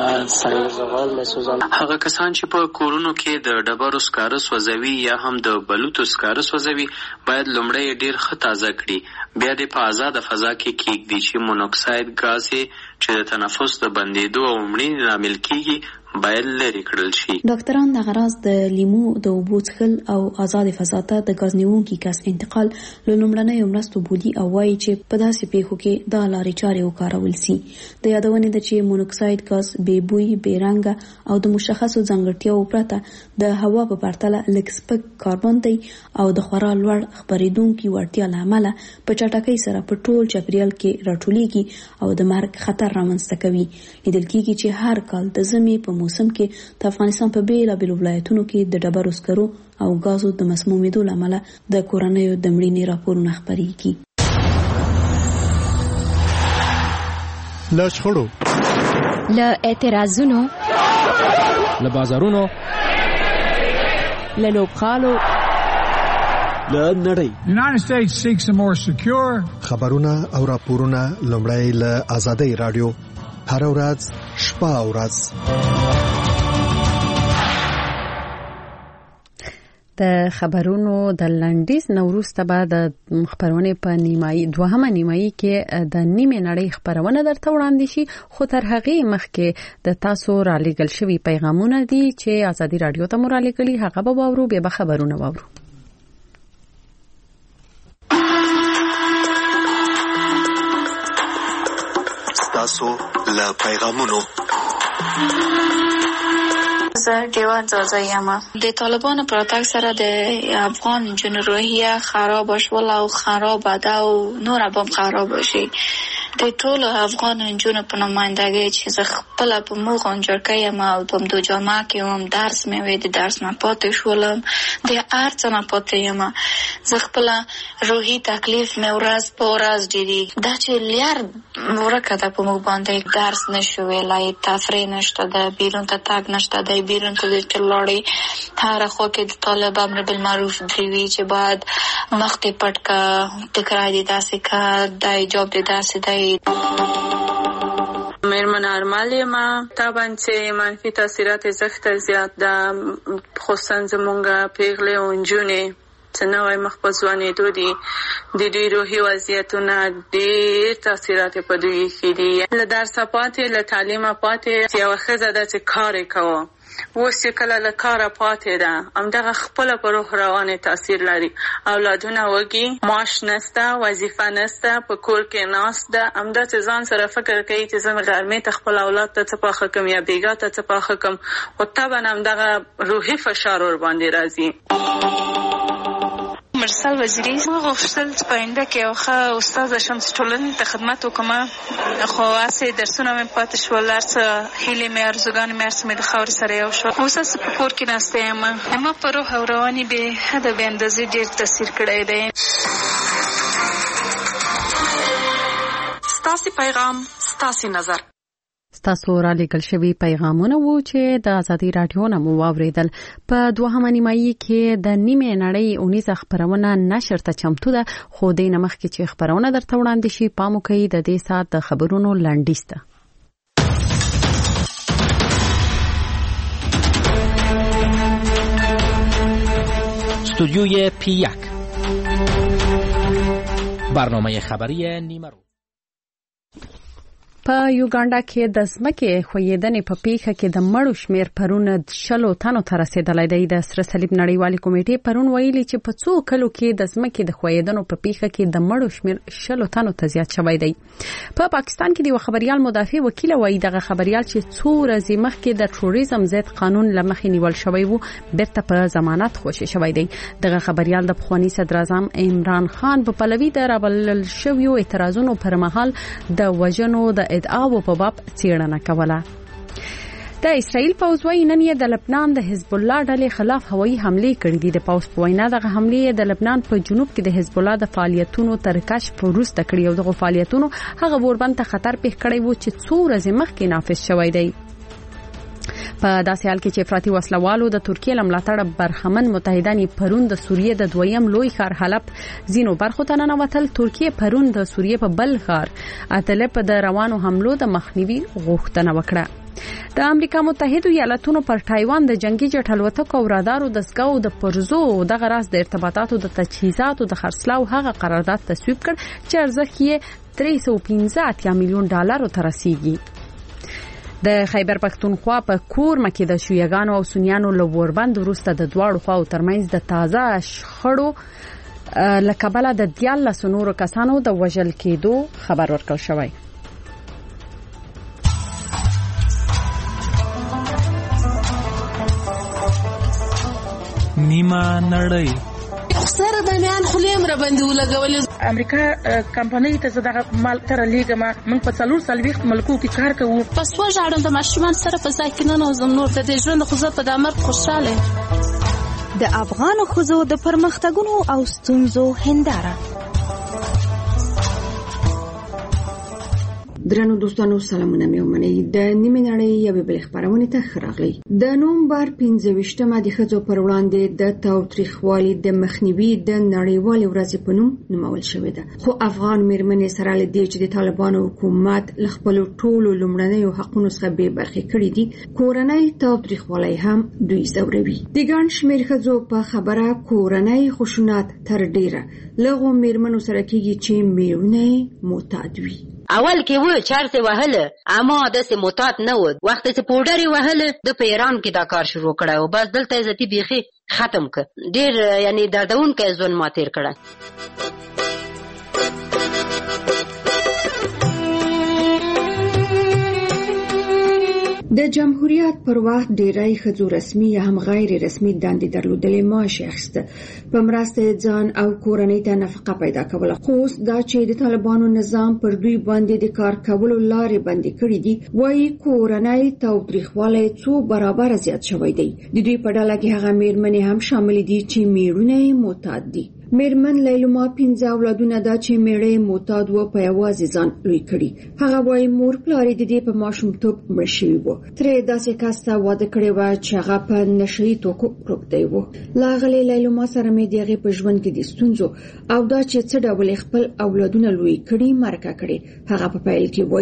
سنگ زغال میسوزن هغه کسان چې په کورونو کې د ډبرو سکاره سوځوي یا هم د بلوتو سکاره سوځوي باید لومړی ډیر ښه تازه کړي. بیا د په آزاده فضا کې کېږدي چې مونوکساید ګاز چې د تنفس د بندېدو او مړینې لامل کیږي باید لرې کړل شي. ډاکټران د غراض د لیمو د اوبو څښل او آزاد فضا ته د غاز نیونکي کس انتقال له لومړنیو مرستو بولي او وایي چې په داسې پیښو کې دا لارې چارې وکارول سي. د یادونې ده چې مونوکساید ګاز بې بوی بې رنګه او د مشخصو ځانګړتیاو پرته د هوا په پرتله لږ سپک کاربن دی او د خورا لوړ خپرېدونکي وړتیا له امله په چټکۍ سره په ټول چاپیریال کې راټولیږي او د مرګ خطر رامنځته کوي. لیدل کېږي چې هر کال د ژمي په موسم کې د افغانستان په بیلابیلو ولایتونو کې د ډبرو سکرو او غازو د مسمومیدو له امله د کورنیو د مړینې راپورونه خپریږي. له شخړو، له اعتراضونو، له بازارونو، له لوبغالو، له نړۍ. United States seeks a more secure خبرونه او راپورونه لومړی له ازادي رادیو هر ورځ شپه او ورځ د خبرونو د لنډیز نوروسته به د خبرونه په نیمایي دوهمه نیمایي کې د نیمه نړۍ خبرونه درته وړاندې شي. خو تر هغه مخکې د تاسو را لېږل شوی پیغامونه دي چې ازادي رادیو ته مو را لېږلي هغه به واورو بیا به خبرونه واورو. تاسو له پیغامونو زه دیوان زازا یم. د طالبانو پر راتګ سره د افغان جنو روحیه خراب شول او خراب ده او نور هم خراب شي. د ټول افغان جنو په نمائندګۍ چې زه خپل په موږ انجرکه یم او په دو جامعه کې هم درس مې وې د درس نه پاتې شولم د ارڅ نه پاتې یم. زه خپل روحي تکلیف مې ورځ په ورځ ډېری دا چې لار ورکه ده په موږ باندې درس نشو ویلای تفریح نشته ده بیرون ته تګ نشته ده بیرون ته د ټلوړې هر خو کې د طالب امر بالمعروف دی چې بعد مخته پټ کا ټکرای دي داسې کا د جواب دي داسې دی. مېرمن نارمال یم طبعا چې منفي تاثیرات زښت زیات ده خصوصا زمونږ پیغلې او نجونې چې نوی مخ په ځوانېدو دي د دوی روحي وضعیتونه ډېر تاثیرات په دوی ښې دي له درسه پاتې له تعلیمه پاتې یوه ښځه ده چې کار یې کوه اوس چې کله له کاره پاتې ده همدغه خپله په روح روانې تاثیر لري اولادونه وږي معاش نسته وظیفه نسته په کور کې ناست ده همدا چې ځان سره فکر کوي چې زه غرمې ته خپل اولاد ته څه پاخه کړم یا بیګا ته څه پاخه کړم خو طبعا همدغه روحي فشار ورباندې راځي مرسل وزیری ما غوښتل چې په آینده کې یو ښه استاده شم چې ټولنې ته خدمت وکړم خو هسې درسونه مې پاتې شول هر څه هیلې مې ارزوګانې مې هر څه مې د خاورې سره یو شول اوس هسې په کور کې ناسته یم ما په روح او رواني بې حده بې اندازې ډېر تاثیر کړی دی ستاسې پیغام ستاسې نظر ستاسو را لېږل شوي پیغامونه وو چې د ازادي راډیو نه مو واورېدل په دوهمه نیمایي کې د نیمې نړۍ اونیزه خپرونه نشر ته چمتو ده خو دې نه مخکې چې خپرونه درته وړاندې شي پام وکړئ د دې ساعت د خبرونو لنډیز ته استودیوی پی یک برنامه خبری نیمه روز په یوګانډا کې د ځمکې ښویېدنې په پیښه کې د مړو شمېر پرون شلو تنو ته رسېدلی دی د سره صلیب نړیوالې کمیټې پرون ویلي چې په څو کلو کې د ځمکې د ښویېدنو په پیښه کې د مړو شمېر شلو تنو ته زیات شوی دی په پا پاکستان کې د یو خبریال مدافع وکیل وایي دغه خبریال چې څو ورځې مخکې د ټروریزم ضد قانون له مخې نیول شوی وو بیرته په ضمانت خوشي شوی دی دغه خبریال د پخواني صدراعظم عمران خان په پلوي د رابلل شویو اعتراضونو پر مهال د وژنو د ادعاو په باب څېړنه کوله د اسرائیل پوځ وايي نن یې د لبنان د حزب الله ډلې خلاف هوایي حملې کړې دي د پوځ په وینا دغه حملې د لبنان په جنوب کې د حزب الله د فعالیتونو تر کشف وروسته کړې او دغه فعالیتونو هغه وربند ته خطر پیښ کړی وو چې څو ورځې مخکې نافذ شوی دی په داسې حال کې چې افراطي وسلوالو د ترکیې له ملاتړه برخمن متحدان پرون د سوریې د دویم لوی ښار حلب ځینو برخو ته ننوتل ترکیې پرون د سوریې په بل ښار ادلب د روانو حملو د مخنیوي غوښتنه وکړه د امریکا متحده ایالاتونو پر تایوان د جنگي جټ الوتکو او رادارو دستګاو د پرزو دغه راز د ارتباطاتو د تجهیزاتو د خرڅلاو هغه قرارداد تصویب کړ چې ارزښت یې درې سوه پنځه اتیا میلیون ډالرو ته رسیږي د خیبر پښتونخوا په کورمه کې د شیعاګانو او سنیانو له وربند وروسته د دواړو خواو ترمنځ د تازه شخړو له کبله د دیارلس نورو کسانو د وژل کېدو خبر ورکړل شوی نیمه نړۍ سره باندې خلیم را باندې ولګول امریکا کمپنۍ ته زداغه مال تر لیګه ما من په څلور سالويخت ملکو کې کار کوو پس وژاړم د ماشومان سره په ځای کې نه نوزم نور د ژوند خو زه په دمر خوشاله د افغان خزو د پرمختګونو او ستونزو هنداره درنو دوستانو سلامونه مې ومنئ د نیمې نړۍ یوې بلې خپرونې ته ښه راغلی د نومبر پنځه ویشتمه د ښځو پر وړاندې د تاوتریخوالي د مخنیوي د نړیوالې ورځې په نوم نومول شوې ده خو افغان میرمنې سره له دې چې د طالبانو حکومت له خپلو ټولو لومړنیو حقونو څخه بې برخې کړي دي کورنۍ تاوتریخوالی هم دوی ځوروي د ګڼ شمېر ښځو په خبره کورنۍ خشونت تر ډیره له هغو میرمنو سره کېږي چې میړونه معتاد وي اول کې و چرته وهله اما داسې معتاد نه و وخت چې پوډر وهله د پیران کې دا کار شروع کړه او بس دلته عزتي بيخي ختم ک ډیر یعنی دردون کې ځون ما تیر کړه د جمهوریت پر وخت ډیری ښځو رسمي یا هم غیر رسمي دندې درلودلې معاش اخیسته په مرسته ځان او کورنۍ ته نفقه پیدا کوله خو اوس دا چې د طالبانو نظام پر دوی باندې د کار کولو لارې بندې کړې دي وایي کورنۍ تاوتریخوالی څو برابر زیات شوی دی د دوی په ډله کې هغه میرمنې هم شامل دي چې میړونه معتاد دي میرمن لیلما پنځه اولادونه دا چې میړه معتاد و په یوازې ځان لوی کړي هغه وایي مور پلار د دې په ماشومتوب مړ شوی و ترې داسې کس ته واده کړی و چې هغه په نشهیي توکو روږدی و لاغلې لیلما سره مې د هغې په ژوند کې د ستونزو او دا چې څه ډول خپل اولادونه لوی کړي مرکه کړي هغه په پیل کې وایي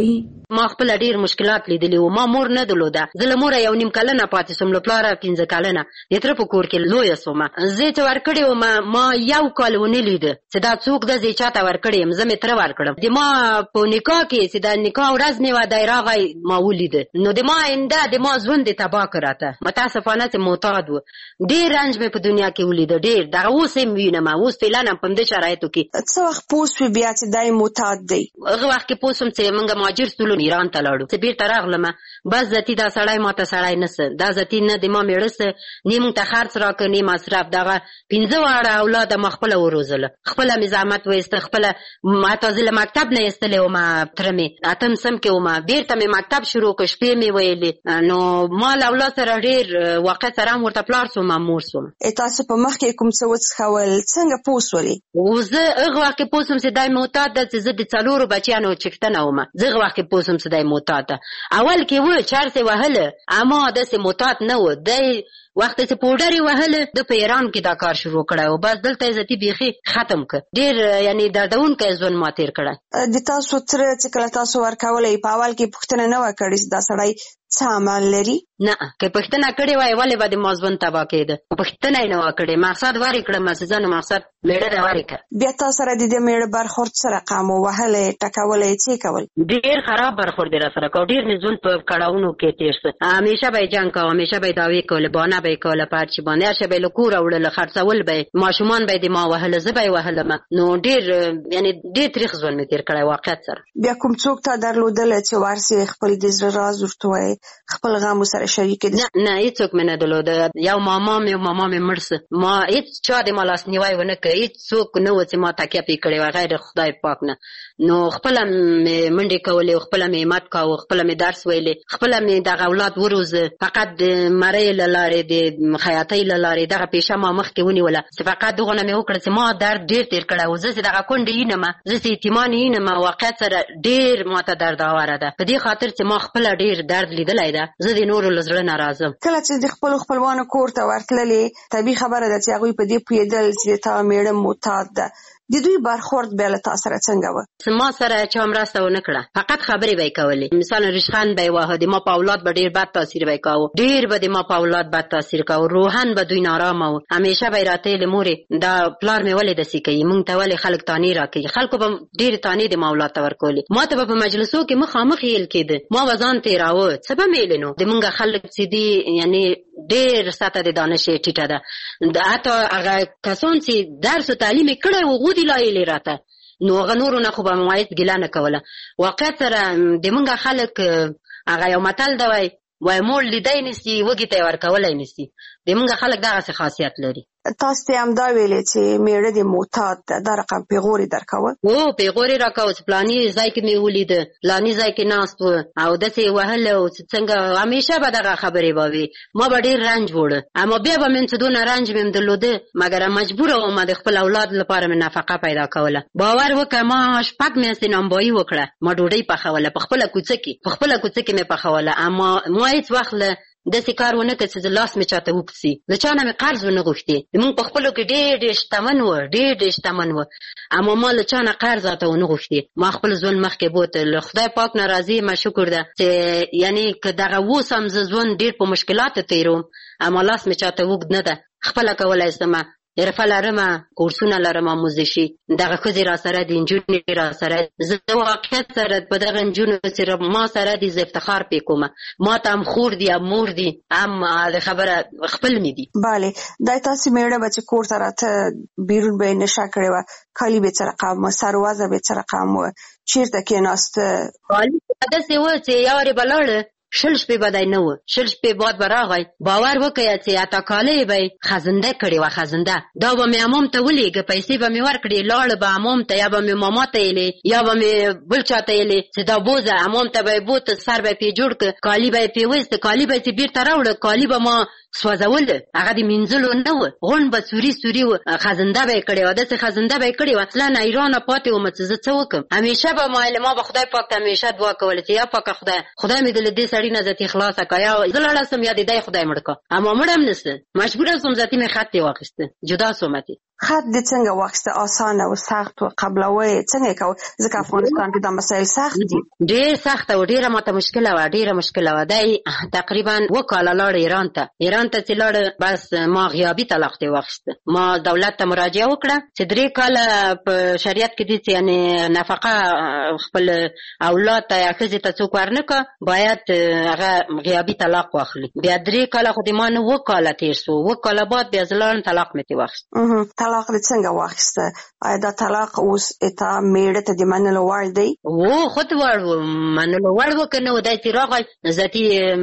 ما خپل ډیر مشکلات لیدلي وو. ما مور نه درلوده، زه له موره یو نیم کلنه پاتې سوم، له پلاره پنځه کلنه، د تره په کور کې لویه سومه. زه ته ورکړې وم، ما یو کال ونه لیده چې دا څوک ده، زه چاته ورکړې یم، زه مې تره ورکړم. د ما په نکاح کې چې د نکاح ورځ مې وه دی راغی ما ولیده، نو د ما آینده د ما ژوند یې تباه کړ راته. متاسفانه چې معتاد و، ډېر رنج مې په دنیا کې ولیده، ډېر. دغه اوس هم وینم، اوس فعلا هم په همدې شرایطو کې. څه وخت پوه سوې بیا چې دی معتاد دی؟ هغه وخت کې پوه سوم چې موږ مهاجر سولو ایران ته لاړو، چې بېرته راغلم بس ذاتي دا سړی ما ته سړی نسه، دا ذاتي نه د ما مېړه سه، نه موږ ته خرڅ راکړه نه مصرف. دغه پنځه واړه اولاد ما خپله وروزله، خپله مې زحمت وایسته، خپله حتی زه له مکتب نه ایستلی ومه، تره مې اتم سم کې ومه، بېرته مې مکتب شروع کړ، شپې مې ویلې. نو ما له اولاد سره ډېر واقع سره هم ورته پلار سوم، مور سوم. تاسو په مخ کې کوم څه وڅښول، څنګه پوه سولې؟ زه هغه وخت کې پوه سوم چې دی معتاد ده، چې زه د څلورو بچیانو چښتنه ومه. زه هغه وخت کې پوه سوم چې دی معتاد ده. اول کې و چرس یې وهله، اما داسې معتاد نه و. دی وخت چې پوډر یې وهله، د په ایران کې دا کار شروع کړی و، بس دلته یې ذاتي بیخي ختم کړ. ډېر یعنې دردونکی ژوند ما تېر کړی. د تاسو تره چې کله تاسو ورکولی، په اول کې پوښتنه نه وه کړې چې دا سړی څه عمل لري؟ نه، که پوښتنه کړې وای ولې به د ما ژوند تباه کېده. پوښتنه یې نه وه کړې. مقصد ورې کړم چې زه نو مقصد مېړه ته ورې کړه. بیا تا سره د دې مېړه برخورد څه رقم و؟ وهلی، ټکولی، څه یې کول؟ ډېر خراب برخورد یې راسره کوه. ډېر مې ژوند په کړاوونو کې تېر شه. همیشه به یې جنګ کوه، همیشه به یې دعوې کولې، بهانه به یې کوله په هر شي باندې. هر شی به یې له کوره وړله، خرڅول به یې، ماشومان به یې د ما وهله، زه به یې وهلم. نو ډېر یعنې ډېر تریخ ژوند مې تېر کړی واقعیت سره. بیا کوم څوک تا درلودله چې ورسې خپل د زړه راز ورته وایې، خپل غم ورسره شریک کړې؟ نه نه، هېڅوک مې نه درلوده. یو ماما مې ماما مې مړ شه، ما هېڅ چا د ما لاسنیوی ونه کړ، هېڅوک نه و چې ما تکیه پرې کړې وه غیر خدای پاک نه. نو خپله مې منډې کولې، خپله مې همت کاوه، خپله مې درس ویلې، خپله مې دغه اولاد وروزه. فقط د مرۍ له لارې، د خیاطۍ له لارې دغه پیشه ما مخکې ونیوله، چې فقط دغونه مې وکړه چې ما درد ډېر تېر کړی و. زه چې دغه کونډې ینمه، زه چې یتیمان ینمه، واقعیت سره ډېر ما ته درد اوره ده، په دې خاطر چې ما خپله ډېر درد لیدلی ده. زه د نورو له زړه نه راځم. کله چې د خپلو خپلوانو کور ته ورتللې، طبیعي خبره ده چې هغوی په دې پوهېدل چې د تا مېړه معتاد ده. د دوی برخورد بیا له تا سره څنګه و؟ ما سره چا مرسته ونه کړه، فقط خبرې به یې کولې. مثلا ریشخند به یې واهه، د ما په اولاد به ډېر بد تاثیر به یې کاوه، ډېر به د ما په اولاد بد تاثیر کاوه. روحن به دوی نارامه وو. همیشه به یې راته ویلې مورې دا پلار مې ولې داسې کوي، موږ ته ولې خلک تانې راکوي. خلکو به ډېرې تانې د ما اولاد ته ورکولې. ما ته به په مجلسو کې مخامخ ویل کېده، ما به ځان تېراوه. څه به مې ویلې نو د موږ خلک چې دي یعنې ډېر سطح د دانش یې ټیټه ده. حتی هغه کسان چې درس و تعلیم یې کړی و، هغو دې لایلې راته، نو هغه نورو نه خو به مې هېڅ ګیله نه کوله. واقعیت سره د موږ خلک هغه یو متل ده، وایي وایي مور لیدی نیسي، وږي ته یې ورکولی نیسي. د موږ خلک دغسې خاصیت لري. تاسو ته همدا ویلې چې میړه دې معتاد ده، دا رقم پیغور یې درکوه؟ هو پیغور یې راکوه چې فلاني ځای کې مې ولیده، فلاني ځای کې ناست و او داسې یې وهلی و چې څنګه. همیشه به دغه خبرې به وي. ما به ډېر رنج وړه، اما بیا به مې چې دونه رنج مې درلوده، مګر مجبوره وم د خپل اولاد لپاره مې نفقه پیدا کوله. باور وکړه ما شپږ میاشتې نانبایي وکړه، ما ډوډۍ پخوله په خپله کوڅه کې، په خپله کوڅه کې مې پخوله. اما ما هېڅ وخت له داسې کار ونه کړ چې لاس مې چاته وکړي. د چا نه مې قرض ونه غوښتې. موږ په خپلو کې ډېر ډېر شتمن و، ډېر ډېر شتمن و، اما ما له چا نه قرض راته ونه غوښتې. ما خپل ژوند مخکې بوته. له خدای پاک نه راضي یم، شکر ده چې یعنې که دغه اوس هم زه ژوند ډېر په مشکلاتو تېروم، اما لاس مې چاته اوږد نه ده. خپله کولی شمه، حرفه لرمه، کورسونه لرم، آموزشي. دغه ښځې را سره دي، نجونې را سره. زه واقعیت سره په دغه نجونو چې ما سره دي زه افتخار پې کومه. ما ته هم خور دي، هم مور دي، هم د خبره خپل مې دي. بله، دا تاسې مېړه به چې کور ته راته بیرون به یې نشه کړې وه، کالي به یې څه رقم وه، سروازه به یې څه رقم وه، چېرته کېناسته؟ کالي داسې وه چې یوارې به لاړه، شل شپې به دی نه و، شل شپې بعد به راغی. باور وکړه چې اته کالۍ به یې خزنده کړې وه، خزنده. دا به مې عمام ته ولېږه، پیسې به مې ورکړې، لاړه به عمام ته، یا به مې ماما ته یېلې، یا به مې بل چا ته یېلې چې دا بوزه. عمام ته به یې بوته، سر به یې پرې جوړ کړه، کالي به یې پرې ویسته، کالي به یې چې بېرته راوړه. کالي به ما سوځول هغه د منځلو نه و غون به سوري سوري و خزنده به کړي و داسې خزنده به کړي و اصلا نه ایران پاتې و مڅ زه څه وکم همیشه به ما ما به خدای پاک ته همیشه دعا کوله چې یا پاک خدای خدای مې د دې سړی نه ذاتي خلاص کا یا زلړه سم یا د دې خدای مړ کا اما مړم نسته مجبور سم ذاتي مې خط واخیسته جدا سومتي خط د څنګه واخیسته اسانه او سخت او قبلوي څنګه کو ځکه افغانستان کې د مسایل سخت دي ډېر سخت او ډېر ماته مشکله و ډېر مشکله و دای تقریبا وکاله لاړ ایران ته ایران ته چې لاړ بس ما غیابي طلاق دی واخیسته ما دولت ته مراجعه وکړه چې درې کاله په شریعت کې دي چې یعنی نفقه خپل اولاد ته ښځې ته څوک ورنکړه باید هغه غیابي طلاق واخلي بیا درې کاله خو د ما نه وکاله تېر سو وکاله بعد بیا زه طلاق مې ترې واخیست طلاق دې څنګه واخیسته آیا دا طلاق اوس اته میړه ته د منلو وړ دی و خود وړ منلو وړ و که نه و دی چې راغی ذاتي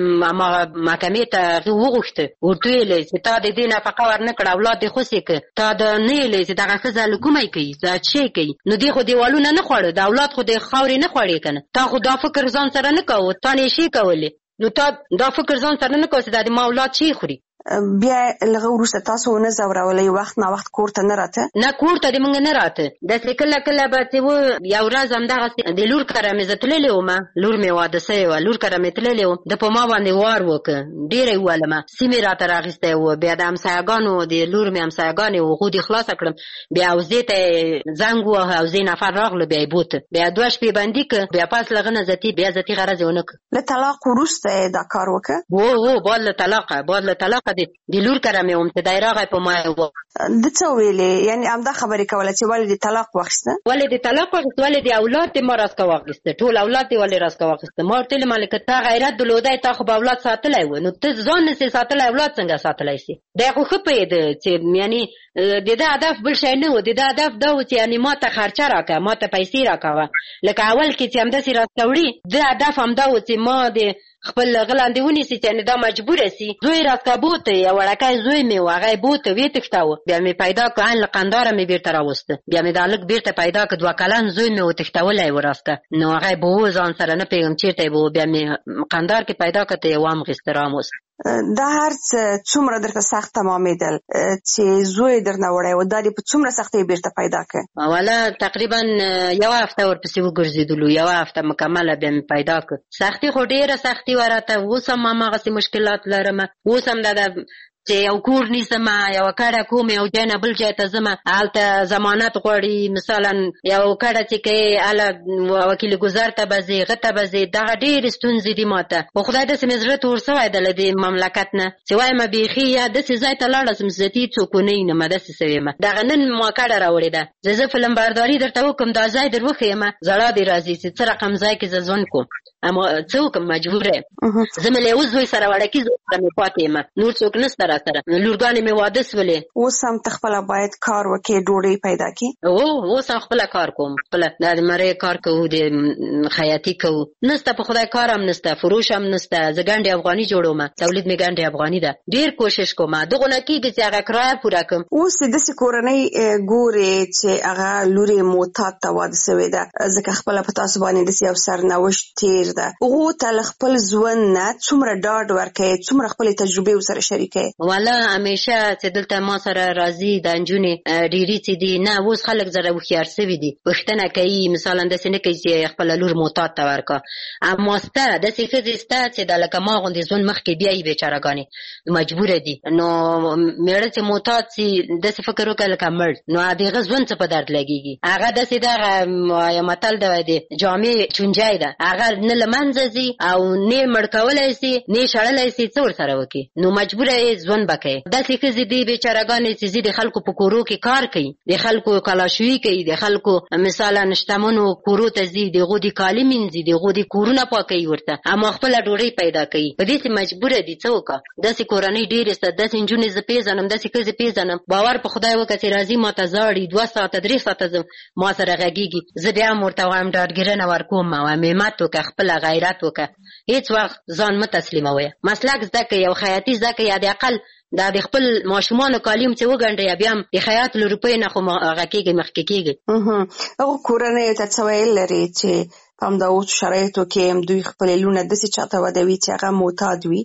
محکمې ته هغې وغوښته ورته ویلې چې تا د دې نفقه ورنکړه اولاد دې خوسې که تا د نه ویلې چې دغه ښځه لکومی کوي دا څه کوي نو دې خو دیوالونه نه خوړه د اولاد خو د خاورې نه خوړې که نه تا خو دا فکر ځان سره نه کوو تا نه یې شي کولې نو تا دا فکر ځان سره نه کوو چې دا د ما اولاد شي خوري بیا لږ وروسته تاسو ونه ځورولئ وخت نه وخت کور ته نه راته نه کور ته د موږ نه راته داسې کله کله به چې و یو ورځ همدغسې د لور کره مې زه تللې ومه لور مې واده سوې وه لور کره مې تللې وم ده په ما باندې وار وکړه ډېره یې ووهلمه سیمې راته راغیستی و بیا د همسایهګانو د لور مې همسایهګانې هغو دې خلاصه کړم بیا حوزې ته یې زنګ ووهه حوزې نفر راغلو بیا یې بوته بیا دوه شپې بندي کړه بیا پاس له هغه نه ذاتي بیا ذاتي غرض یې ونه کړه له طلاق وروسته یې دا کار وکړه و و بعد له طلاقه بعد له طلاقه د لور کره مې وم چې دی راغی په ما یې و د څه ویلې یعنې همدا خبرې کوله چې ولې دې طلاق واخیسته ولې دې طلاق واخیسته ولې دې اولاد دې ما راسکه واخیسته ټول اولاد دې ولې راسکه واخیسته ما ورته ویلې مالکه تا غیرت درلودی تا خو به اولاد ساتلی و نو ته ځان نسې ساتلی اولاد څنګه ساتلی سي دی خو ښه پوهېده چې یعنې د ده هدف بل شی نه و د ده هدف دا و چې یعنې ما ته خرچه راکړه ما ته پیسې راکوه لکه اول کې چې همداسې راسته وړي د هدف همدا و چې ما د خپل غلاندې ونیسي چې یعنې دا مجبوره سي زوی راسکه بوته یو وړکی زوی مې و هغه یې بوته ویې تښتاوه بیا مې پیدا کړه عین له قنداره مې بېرته راوسته بیا مې دا هلک بېرته پیدا کړه دوه کلن زوی مې وتښتولی و راسکه نو هغه یې به و ځان سره نه پوهېږم چېرته یې به و بیا مې قندار کې پیدا کړه ته یې وامغېسته راموس دا هر څه څومره درته سخت تمامېدل چې زوی درنه وړی و دا دې په څومره سختۍ بیرته پیدا کړ والا تقریبا یوه هفته ورپسې وګرځېدلو یوه هفته مکمله بیا مې پیدا کړ سختي خو ډېره سختي وه راته اوس هم هماغسې مشکلات لرمه اوس هم دا د چې یو کور نیسم یو کډه کوم یو ځای نه بل ځای ته ځم هلته ضمانت غواړي مثلا یو کډه چې کوې هله وکیل ګذر ته به ځې هغه ته به ځې دغه ډېرې ستونزې دي ما ته خو خدای داسې مې زړه تور سوی ده له دې مملکت نه چې وایم بیخي یا داسې ځای ته لاړه سم ذاتي څوک ونه وینم داسې سوې یم دغه نن ما کډه راوړې ده زه زه فلم برداري درته وکړم دا ځای در وښیم زړه دې راځي چې څه رقم ځای کې زه ژوند کوم اما څه وکړم مجبوره یم زه مې له یو زوی سره وړکي زوی سره مې پاتې یم نور څوک نشته را سره لورګانې مې واده سولې اوس هم ته خپله باید کار وکړې ډوډۍ پیدا کړې او اوس هم خپله کار کوم خپله دا د مرۍ کار کوو د خیاطي کوو نسته په خدای کار هم نسته فروش هم نسته زه ګنډې افغاني جوړوم تولید مې ګنډې افغاني ده ډېر کوشش کوم دغو نه کېږي چې هغه کرایه پوره کړم اوس د داسې کورنۍ ګورې چې هغه لور یې معتاد ته واده سوې ده ځکه خپله په تاسو باندې داسې یو سرنوشت تېر ده هغو ته له خپل ژوند نه څومره ډاډ ورکوې څومره خپلې تجربې ورسره شریکوې والا همیشه چې دلته ما سره راځي د نجونې ډېرې چې دي نه اوس خلک زره هوښیار سوي دي پوښتنه کوي مثلا داسې نه کوي چې خپله لور معتاد ته ورکړه اما سته داسې ښځې سته چې دا لکه ما غوندې ژوند مخکې بیایي بېچارهګانې مجبوره دي نو مېړه چې معتاد سي داسې فکر وکړه لکه مړ نو د هغه ژوند څه په درد لګېږي هغه داسې دغه یو متل دی د جامې چونجی ده هغه نه له منځه ځي او نه یې مړ کولی سي نه یې شړلی سي څه ورسره وکړي نو مجبوره یې ژوند به کوي داسې ښځې دي بېچارهګانې چې ځي د خلکو په کورو کې کار کوي د خلکو کلاشویي کوي د خلکو مثلا شتمنو کورو ته ځي د هغو د کالي مینځي د هغو د کورونه پاکوي ورته اما خپله ډوډۍ پیدا کوي په دې چې مجبوره دي څه وکړه داسې کورنۍ ډېرې شته داسې نجونې زه پېژنم داسې ښځې پېژنم باور په خدای وکړه چې راځي ما ته زاړي دوه ساعته درې ساعته ما سره غږېږي زه بیا هم ورته وایم ډاډګیرنه ورکوم وایم همت وکړه خپله غیرت وکړه هېڅ وخت ځان مه تسلیموئ مسلک زده کړئ یو خیاطي زده کړئ یا د اقل دا د خپل ماشومانو کالي هم چې وګنډئ بیا هم د خیاط له روپیو نه خو هغه کېږي مخکې کېږي هغو کورنیو ته څه ویل لري چې په همدا اوس شرایطو کې دوی خپلې لوڼه داسې چاته ودوي چې هغه معتاد وي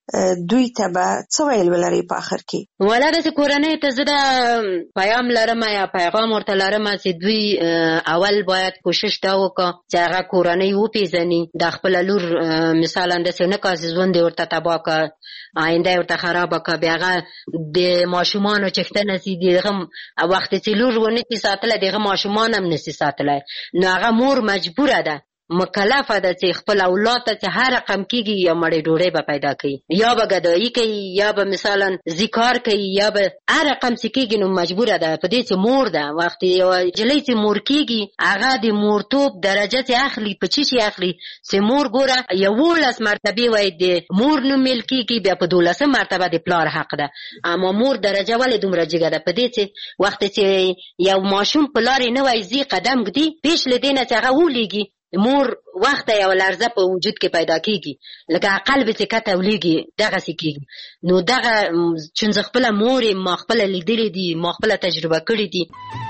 دوی ته به څه ویل ولري په اخر کې؟ ولا د کورنۍ ته زه د پیغام لرم یا پیغام ورته لرم چې دوی اول باید کوشش دا وکړه چې هغه کورنۍ وپیژني، د خپل لور مثلا داسې نه کړي چې ژوند یې ورته تباه کړه، آینده یې ورته خرابه کړه، بیا هغه د ماشومانو چښتنه سي دغه وخت چې لور ونه شي ساتلی دغه ماشومان هم نشي ساتلی، نو هغه مور مجبوره ده مکلفه ده چې خپل اولاد ته چې هر رقم کېږي یا مړې ډوډۍ به پیدا کوي، یا به ګدایي کوي، یا به مثلا ذکار کوي، یا به هر رقم چې کېږي، نو مجبوره ده په دې چې مور ده. وخت یوه نجلۍ چې مور کېږي هغه د مورتوب درجه چې اخلي په څه شي اخلي چې مور ګوره یولس مرتبې وایي د مور نوم میل کېږي، بیا په دولسم مرتبه د پلار حق ده، اما مور درجه ولې دومره جګه ده؟ په دې چې وخت چې یو ماشوم په لارې نه وایي ځي قدم ږدي، پیش له دې نه چې هغه ولیږي مور وخت یو لرزه په وجود کې پیدا کیږي، لکه قلب چې کته ولیږي دغسې کیږي. نو دغه چون زه خپله مور یم، ما خپله لیدلې دي، ما خپله تجربه کړې دي.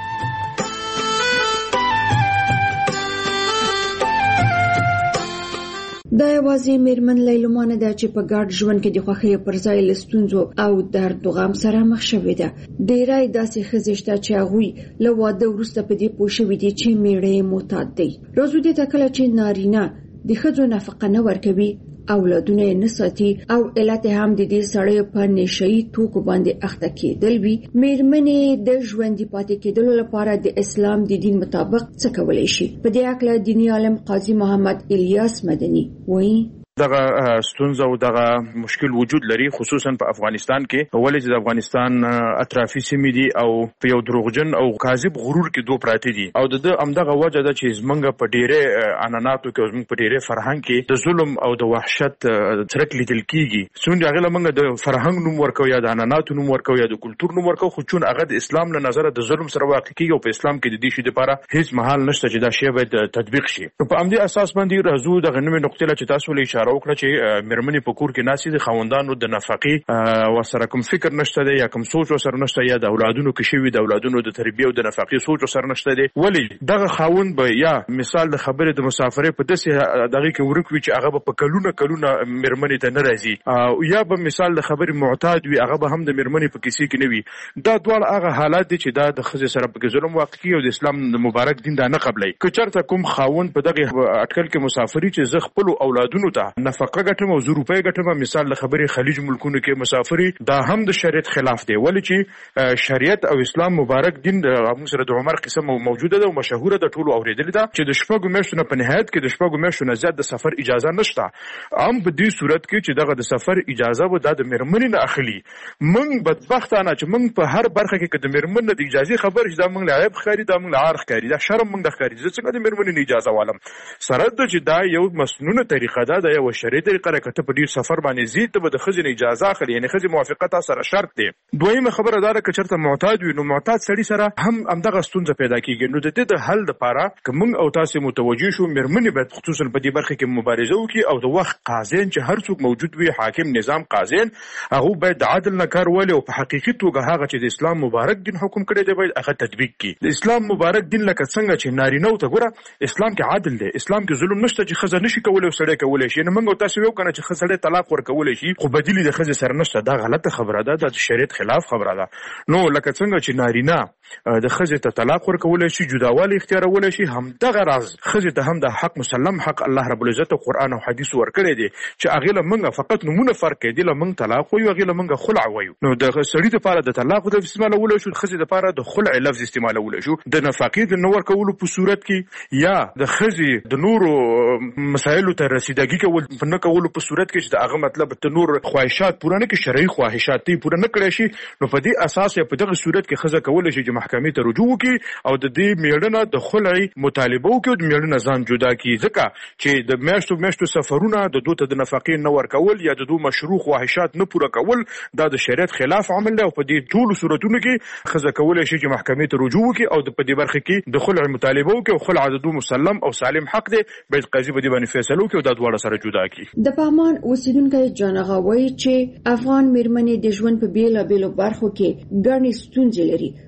دا یوازې میرمن لیلما نه ده چې په ګډ ژوند کې د خوښۍ پر ځای له ستونزو او درد و غم سره مخ شوې ده. ډېری داسې ښځې شته چې هغوی له واده وروسته په دې پوه شوي دي چې میړه یې معتاد دی. راځو دې ته کله چې نارینه د ښځو نفقه نه ورکوي، اولادونه یې نه ساتي او علت هم د دې سړیو په نشهیي توکو باندې اخته کېدل وي، میرمنې د ژوندي پاتې کېدلو لپاره د اسلام د دین مطابق څه کولی شي؟ په دې هکله دیني عالم قاضي محمد الیاس مدني وایي دغه ستونزه او دغه مشکل وجود لري، خصوصا په افغانستان کې، ولې چې د افغانستان اطرافي سیمې دي او په یو دروغجن او کاذب غرور کې دوه پراته دي، او د همدغه وجه ده چې زمونږ په ډېرې عنعناتو کې او زمونږ په ډېرې فرهنګ کې د ظلم او د وحشت څرک لیدل کېږي. څومره هغې له موږ د فرهنګ نوم ورکوو یا د عنعناتو نوم ورکوو یا د کلتور نوم ورکوو، خو چون هغه د اسلام له نظره د ظلم سره واقع کېږي او په اسلام کې د دې شي دپاره هېڅ مهال نشته چې دا شی باید تطبیق شي. نو په همدې اساس باندې راځو دغه نومې نقطې له چې تاسو له اشاره وکړه چې میرمنې په کور کې ناستې دي، خاوندانو د نفقې ورسره کوم فکر نشته دی یا کوم سوچ ورسره نشته، یا د اولادونو کې شوي د اولادونو د تربیې او د نفقې سوچ ورسره نشته دی. ولې دغه خاوند به یا مثال د خبرې د مسافرۍ په داسې دغې کې ورک وي چې هغه به په کلونه کلونه میرمنې ته نه راځي، یا به مثال د خبرې معتاد وي، هغه به هم د میرمنې په کیسې کې نه وي. دا دواړه هغه حالات دي چې دا د ښځې سره پکې ظلم واقع کېږي او د اسلام د مبارک دین دا نه قبلوي. که چېرته کوم خاوند په دغې اټکل کې مسافري چې زه خپلو اولادونو ته نفقه ګټم او زه روپۍ ګټم، مثال د خبرې خلیج ملکونو کې مسافري، دا هم د شریعت خلاف دی. ولې چې شریعت او اسلام مبارک دین موږ سره د عمر قصه موجوده ده او مشهوره ده، ټولو اورېدلې ده چې د شپږو میاشتو نه په نهایت کې د شپږو میاشتو نه زیات د سفر اجازه نشته. هم په دې صورت کې چې دغه د سفر اجازه به دا د میرمنې نه اخلي. موږ بدبختانه چې موږ په هر برخه کې که د میرمن نه د اجازې خبر شي، دا موږ له عیب ښکاري، دا موږ له عار ښکاري، دا شرم موږ ته ښکاري. زه څنګه د میرمنې نه اجازه والم؟ سره ده چې دا یو مسنونه طریقه ده، دا یوه شرعي طریقه ده. که ته په ډېر سفر باندې ځي ته به د ښځې نه اجازه اخلي، یعنې ښځې موافقه تا سره شرط دی. دویمه خبره دا ده که چېرته معتاد وي، نو معتاد سړي سره هم همدغه ستونزه پیدا کېږي. نو د دې د حل دپاره که موږ او تاسې متوجه شو، میرمنې باید خصوصا په دې برخه کې مبارزه وکړي او د وخت قاضیان چې هر څوک موجود وي، حاکم نظام قاضیان، هغه باید د عدل نه کار واخلي او په حقیقي توګه هغه چې د اسلام مبارک دین حکم کړی دی باید هغه تطبیق کړي. د اسلام مبارک دین لکه څنګه چې نارینهو ته ګوره اسلام کې عدل دی، اسلام کې ظلم نشته چې ښځه نشي کولی او سړی کولی شي. نو موږ او تاسې ویو که نه چې ښه سړی طلاق ورکولی شي خو بدیل د ښځې سره نشته، دا غلطه خبره ده، دا د شریعت خلاف خبره ده. نو لکه څنګه چې نارینه د ښځې ته طلاق ورکولی شي، جداوالی اختیارولی شي، همدغه راز ښځې ته هم د حق مسلم حق الله رب العزت قرآن او حدیث ورکړی دی چې هغې له موږ فقط نومونه فرق کوي، دې له موږ طلاق وایو، هغې له موږ خلع وایو. نو د سړي دپاره د طلاق لفظ استعمالولی شو، د ښځې دپاره د خلع لفظ استعمالولی شو. د نفقې د نه ورکولو په صورت کې یا د ښځې د نورو مسایلو ته رسیدګي کول په نه کولو په صورت کې چې د هغه مطلب ته نور خواهشات پوره نه کړي، شرعي خواهشات یې پوره نه کړی شي، نو په دې اساس یې په دغه صورت کې ښځه کولی شي چې محکمې ته رجوع وکړي او د دې مېړه د خلعي مطالبه وکړي او د مېړه نه ځان جدا کړي. ځکه چې د میاشتو میاشتو سفرونه د دوی ته د نفقې نه ورکول یا د دوی مشروع خواهشات نه پوره کول دا د شریعت خلاف عمل دی او په دې ټولو صورتونو کې ښځه کولی شي چې محکمې ته رجوع وکړي او په دې برخه کې د خلع مطالبه وکړي او خلع د دوی مسلم او سالم حق دی، باید قاضي په دې باندې فیصله وکړي او دا دواړه سره جدا کړي. د پغمان اوسیدونکی جان اغا وایي چې افغان میرمنې د ژوند په بیلابیلو برخو کې ګڼې ستونزې لري،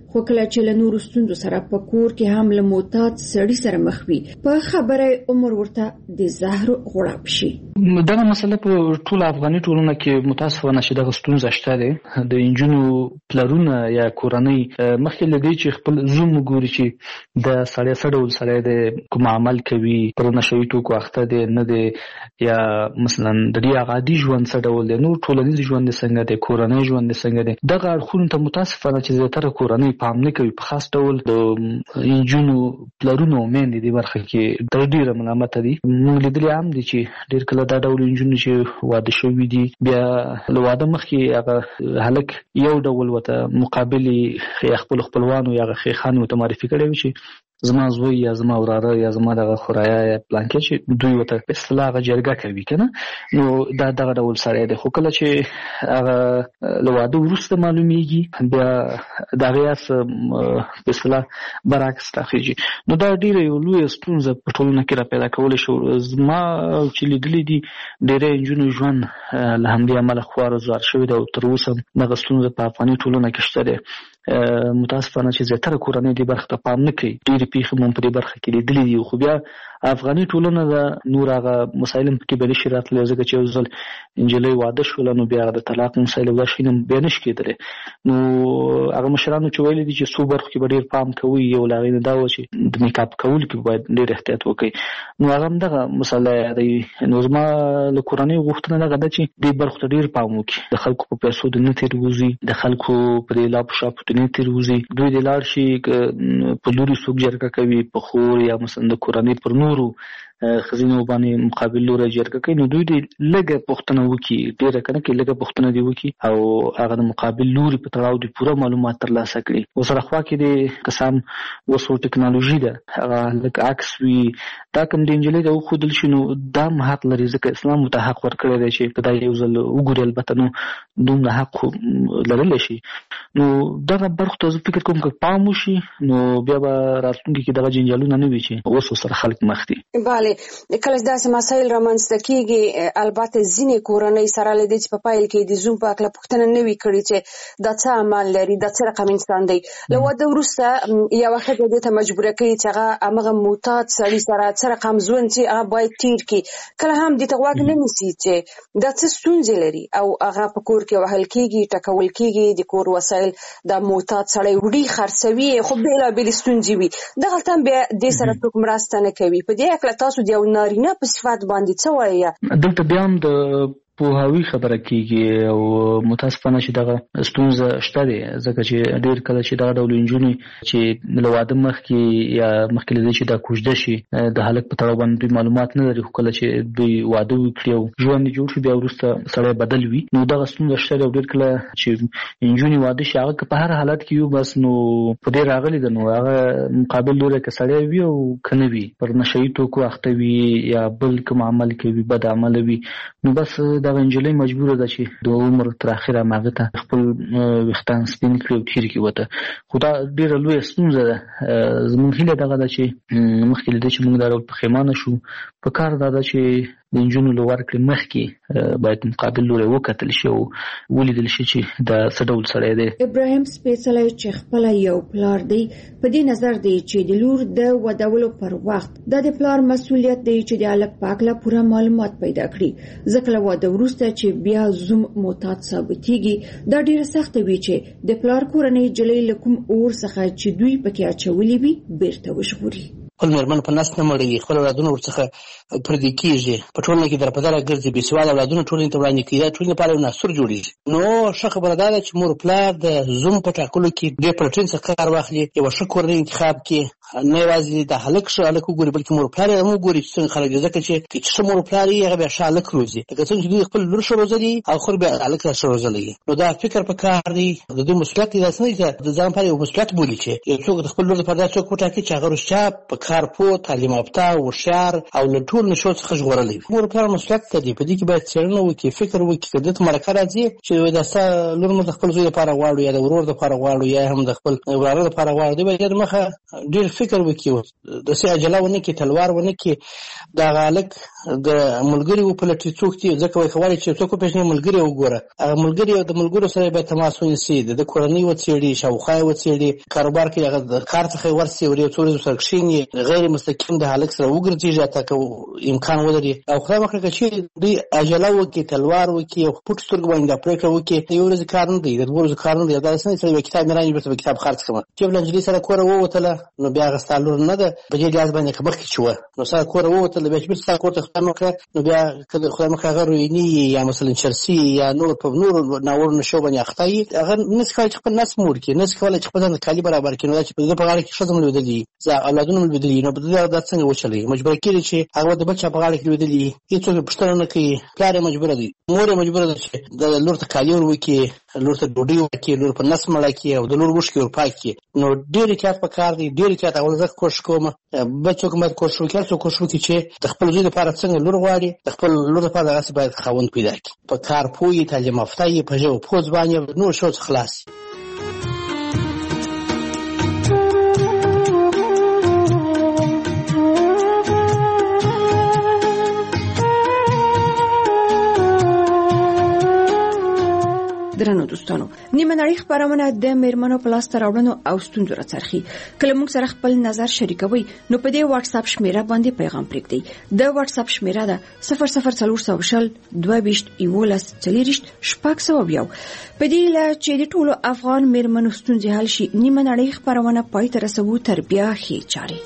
خو کله چې له نورو ستونزو سره په کور کې هم له معتاد سړي سره مخ وي په خبره عمر ورته د زهر غړپ شي. دغه مسله په ټول افغاني ټولنه کې متاسفانه چې دغه ستونزه شته ده. د انجونو پلرونه یا کورنۍ مخکې له دې چې خپل زوم وګوري چې د سړی څه ډول سړی دی، کوم عمل کوي، پر نشوي توکو اخته دی نه دی، یا مثلا د دې عادي ژوند څه ډول دی، نور ټولنیز ژوند څنګه دی، کورنۍ ژوند څنګه دی. دغه اړخونو ته متاسفانه چې زیاتره کورنۍ پام نه کوي، په خاص ډول د انجونو پلرونو میندې دې برخه کې ډېر ډېر ملامته دي. موږ لیدلي هم دي چې ډېر کله دا ډول انجونو چې واده شوي دي بیا له واده مخکې هغه هلک یو ډول ورته مقابلې خپلو خپلوانو یا هغه ښیښانو ورته معرفي کړی وي چې زما زوی یا زما وراره یا زما دغه خورایه یا پلانکې چې دوی ورته په اصطلاح هغه جرګه کوي که نه، نو دا دغه ډول سړی دی. خو کله چې هغه له واده وروسته معلومیږي بیا د هغې هڅه په اصطلاح برعکس راخیږي. نو دا ډېره یو لویه ستونزه په ټولنه کې را پیدا کولی شو. زما چې لیدلي دي ډېری نجونو ژوند له همدې امله خوار زوار شوی دی او تر اوسه دغه ستونزه په افغاني ټولنه کې شته دی. متاسفانه چې زیاتره کورنۍ دې برخه ته پام نه کوي. ډېرې پیښې مو په دې برخه کې لیدلي دي. خو بیا افغاني ټولنه د نور هغه مسایل هم پکې بلې شي راتللی، ځکه چې یو ځل نجلۍ واده شوله نو بیا هغه د طلاق مسایل او دا شیان هم بیا نه شي کېدلی. نو هغه مشرانو چې ویلي دي چې څو برخو کې به ډېر پام کوئ، یو له هغې نه دا وه چې د میک اپ کولو کې باید ډېر احتیاط وکړئ. نو هغه هم دغه مسله یادوي. نو زما له کورنۍ غوښتنه دغه ده چې دې برخو ته ډېر پام وکړي. د خلکو په پیسو د نه تېر وځي، د خلکو په دې لاپو شاپو د نه تېر وځي. دوی د لاړ شي په لوري څوک جرګه کوي، په خور یا مثلا د کورنۍ پر نورو ښځینو باندې مقابل لوری جرګه کوي، نو دوی دې لږه پوښتنه وکړي، ډېره که نه کړي لږه پوښتنه دې وکړي او هغه د مقابل لوري په تړاو دې پوره معلومات ترلاسه کړي. ورسره خوا کې دې کسان اوس ټکنالوژي ده هغه لږ عکس وي، دا کوم د نجلۍ ته وښودل شي نو دا هم حق لري، ځکه اسلام ورته حق ورکړی دی چې که دا یو ځل وګوري، البته نو دومره حق خو لرلی شي. نو دغه برخو ته زه فکر کوم که پام وشي نو بیا به راتلونکي کې دغه جنجالونه نه وي چې اوس ورسره خلک مخ دي. بله، کله چې داسې مسایل رامنځته کېږي، البته ځینې کورنۍ سره له دې چې په پیل کې د زوم په هکله پوښتنه نه وي کړې چې دا څه عمل لري، دا څه رقم انسان دی. له واده وروسته یوه ښځه دې ته مجبوره کوي چې هغه همغه معتاد سړي سره څه رقم ژوند چې هغه باید تېر کړي. کله هم دې ته غوږ نه نیسي چې دا څه ستونزې لري او هغه په کور کې وهل کېږي، ټکول کېږي، د کور وسایل دا معتاد سړی وړي خرڅوي، خو بېلابېلې ستونزې وي. دغلته هم بیا دې سره څوک مرسته نه کوي. په دې هکله تاسو د یو نارینه په صفت باندې څه وایي؟ دلته بیا هم د پوهاوي خبره کېږي او متاسفانه چې دغه ستونزه شته دی، ځکه چې ډېر کله چې دغه ډول نجونې چې له واده مخکې یا مخکې له دې چې دا کوژده شي د هلک په تړاو باندې دوی معلومات نه لري، خو کله چې دوی واده وکړي او ژوند یې جوړ شي بیا وروسته سړی بدل وي، نو دغه ستونزه شته دی. او ډېر کله چې نجونې واده شي هغه که په هر حالت کې وي بس نو په دې راغلي ده، نو هغه مقابل لوری که سړی وي او که نه وي، پر نشهیي توکو اخته وي یا بل کوم عمل کوي، بد عمله وي، نو بس دغه نجلۍ مجبوره ده چې د عمر تر اخره هغه ته خپل ویښتان سپین کړي او تېر کړي ورته. خو دا ډېره لویه ستونزه ده. زموږ هیله دغه ده چې مخکې له دې چې موږ دا ډول پښیمانه شو، په کار دا ده چې د نجونو له ورکړې مخکې باید مقابل لوری وکتل شي او ولیدل شي چې دا څه ډول سړی دی. ابراهیم سپېڅلی چې خپله یو پلار دی، په دې نظر دی چې د لور د ودولو پر وخت دا د پلار مسؤلیت دی چې د هلک په هکله پوره معلومات پیدا کړي، ځکه له واده وروسته چې بیا زوم معتاد ثابتېږي دا ډېره سخته وي چې د پلار کورنۍ نجلۍ له کوم اور څخه چې دوی پکې اچولي وي بیرته وژغوري. خپل مېرمن په نس نه مړوي، خپل اولادونه ورڅخه پردي کېږي، په ټولنه کې درپدره ګرځي، بېسواده اولادونه ټولنې ته وړاندې کېږي، دا ټولنې لپاره یو ناسور جوړېږي. نو ښه خبره دا ده چې مور پلار د زوم په ټاکلو کې ډېر په لټون څخه کار واخلي، یوه ښه کورنۍ انتخاب کړي، نه یوازې د هلک ښه هلک وګوري بلکې مور پلار یې هم وګوري چې څنګه خلک دي، ځکه چې چې ښه مور پلار یې هغه بیا ښه هلک روزي، لکه څنګه چې دوی خپل لور ښه روزلي او خور بیا هلک ښه روزلی وي. نو دا فکر په کار دی، د دوی مسؤلیت دی، داسې نه دی چې د ځان لپاره یو مسؤلیت بولي چې یو څوک د خپل لور لپاره دا څوک وټاکي چې هغه رښتیا په کارپو تعلیم یافته هوښیار او له ټولو نشو څخه ژغورلی وي. مور پلار مسؤلیت لري په دې کې باید څېړنه وکړي فکر وکړي که دته مرکه راځي چې دا ستا لور مو د خپل زوی لپاره غواړو یا د ورور لپاره غواړو یا هم د خپل وراره لپاره غواړو دوی باید مخه ډېر فکر وکړي داسې عجله ونه کړي تلوار ونه کړي دغه هلک د ملګري وپلټي څوک دي ځکه وایي غواړي چې څوک وپېژني ملګري وګوره هغه ملګري د ملګرو سره باید تماس ونیسي د ده کورنۍ وڅېړي شاوخوا یې وڅېړي کاروبار کې هغه د کار څخه یې ورسي ور یو څو ورځو سره کښېني غیر مستقیم د هلک سره وګرځېږي حتی که امکان ولري او خدای وکړه که چېرې دوی عجله وکړي تلوار وکړي او په پټو سترګو باندې دا پرېکړه وکړي د یو ورځې کار نه دی د دوه ورځو کار نه دی دا داسې نه چې یو کتاب مې رانیږي بېرته به کتاب خرڅ کړم چې بله نجلۍ سره کوره ووتله نو بیا هغه ستا لور نه ده په دې لحاظ باندې که مخکې چې وه نو ستا کوره ووتله بیا چې بېرته ستا کور ته خدای مکړه نو بیا که د خدای مکړه هغه رویني یا مثلا چرسي یا نور په نورو ناوړو نشو باندې اخته وي هغه نسي کولی چې خپل نس موړ کړي نسي کولی چې خپل ځان ته کالي برابر کړي نو دا چې په ده په غاړه کې ښځه مو لوېدلي اولادونه مو لوېدلي نو په ده دا څنګه وچلوي مجبوره کېږي چې هغه د بل چا په غاړه کې لوېدلي هېڅوک یې پوښتنه نه کوي پلار یې مجبوره دی مور یې مجبوره ده چې د لور ته کالي ور وکړي لور ته ډوډۍ ورکړي لور په نس مړه کړي او د لور اوښکې ور پاک کړي نو ډېر احتیاط پکار دی ډېر احتیاط اول زه کوشش کوم بل څوک باید کوشش وکړي هر څوک کوشش وکړي چې د خپل زوی لپاره څنګه لور غواړي د خپل لور لپاره دغسې باید خاوند پیدا کړي په کار پوه یې تعلیم یافته یې په ژبه پوه ځوان یې نور شو څخه خلاص درنو دوستانو نیمه نړۍ خپرونه د میرمنو په لاسته راوړنو او ستونزو راڅرخي کله موږ سره خپل نظر شریکوي نو په دې واتس اپ شمیره باندې پیغام پرېږدئ د واتس اپ شمیره ده صفر صفر څلور سوه شل دوه ویشت یولس څلېرویشت شپږ سوه یو په دې هیله چې د ټولو افغان میرمنو ستونزې حل شي نیمه نړۍ خپرونه پای ته رسوو تر بیا ښې چارې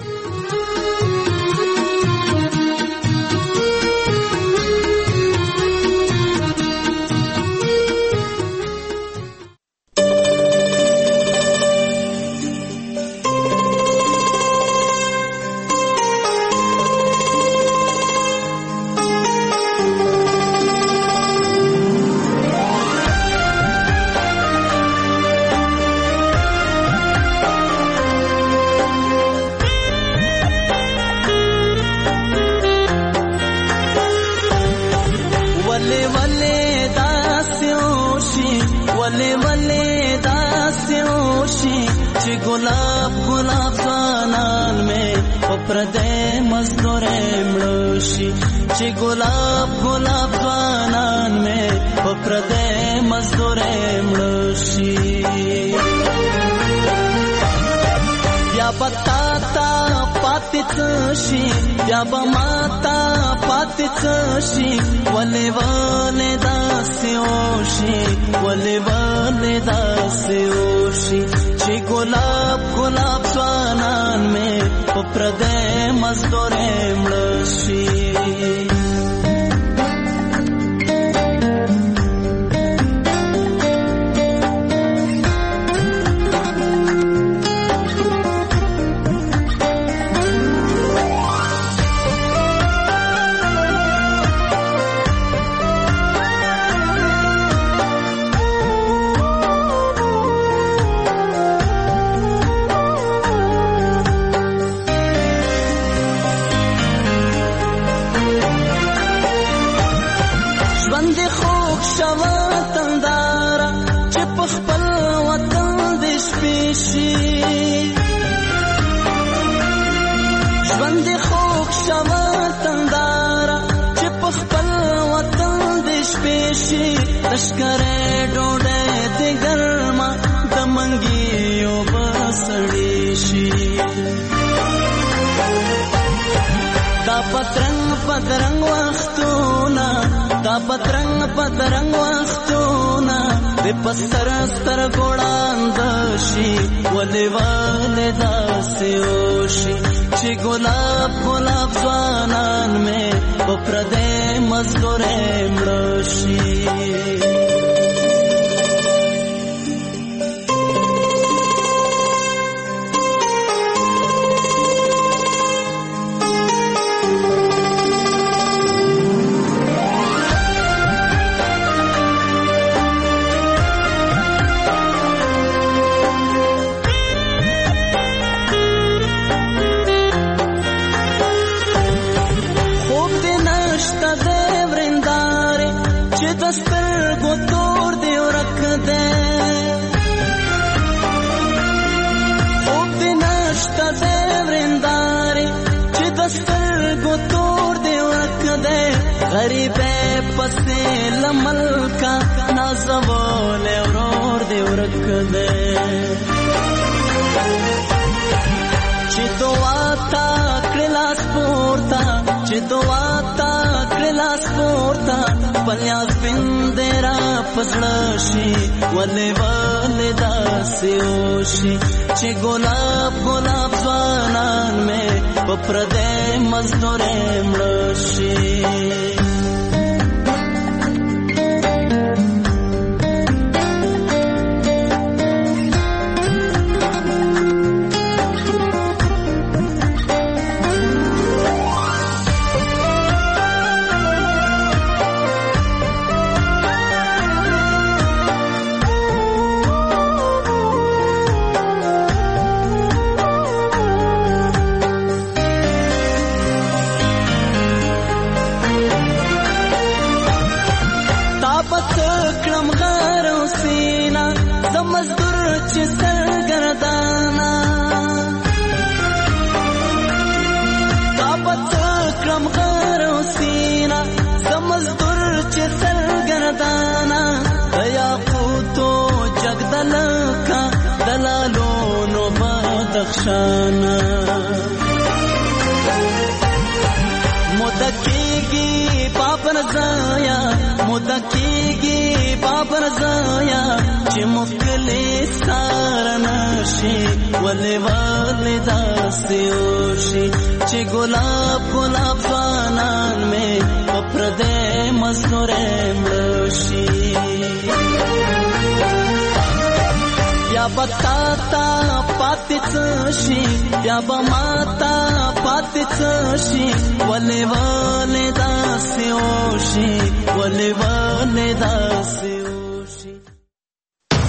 غریبې پسې لملکا نازول ورور دې ورک دې چې دعا تا کړلا سپورتا چې دعا تا کړلا سپورتا پلیاز پندرا پسړشي ولې ولې داسې وشي چې ګلاب ګلاب ځوانان مې په پردې مزدورې مړشي شانا مدکیگی پاپن زایا مدکیگی پاپن زایا چې مفکلی سارنشي ولې ولې داسې وشي چې ګلاب ګلاب ځوانان مې په پردې مزدورې مړشي یا بتا تا پاتې څشي یا بماتا پاتې څشي ولې ولې داسې وشي ولې ولې داسې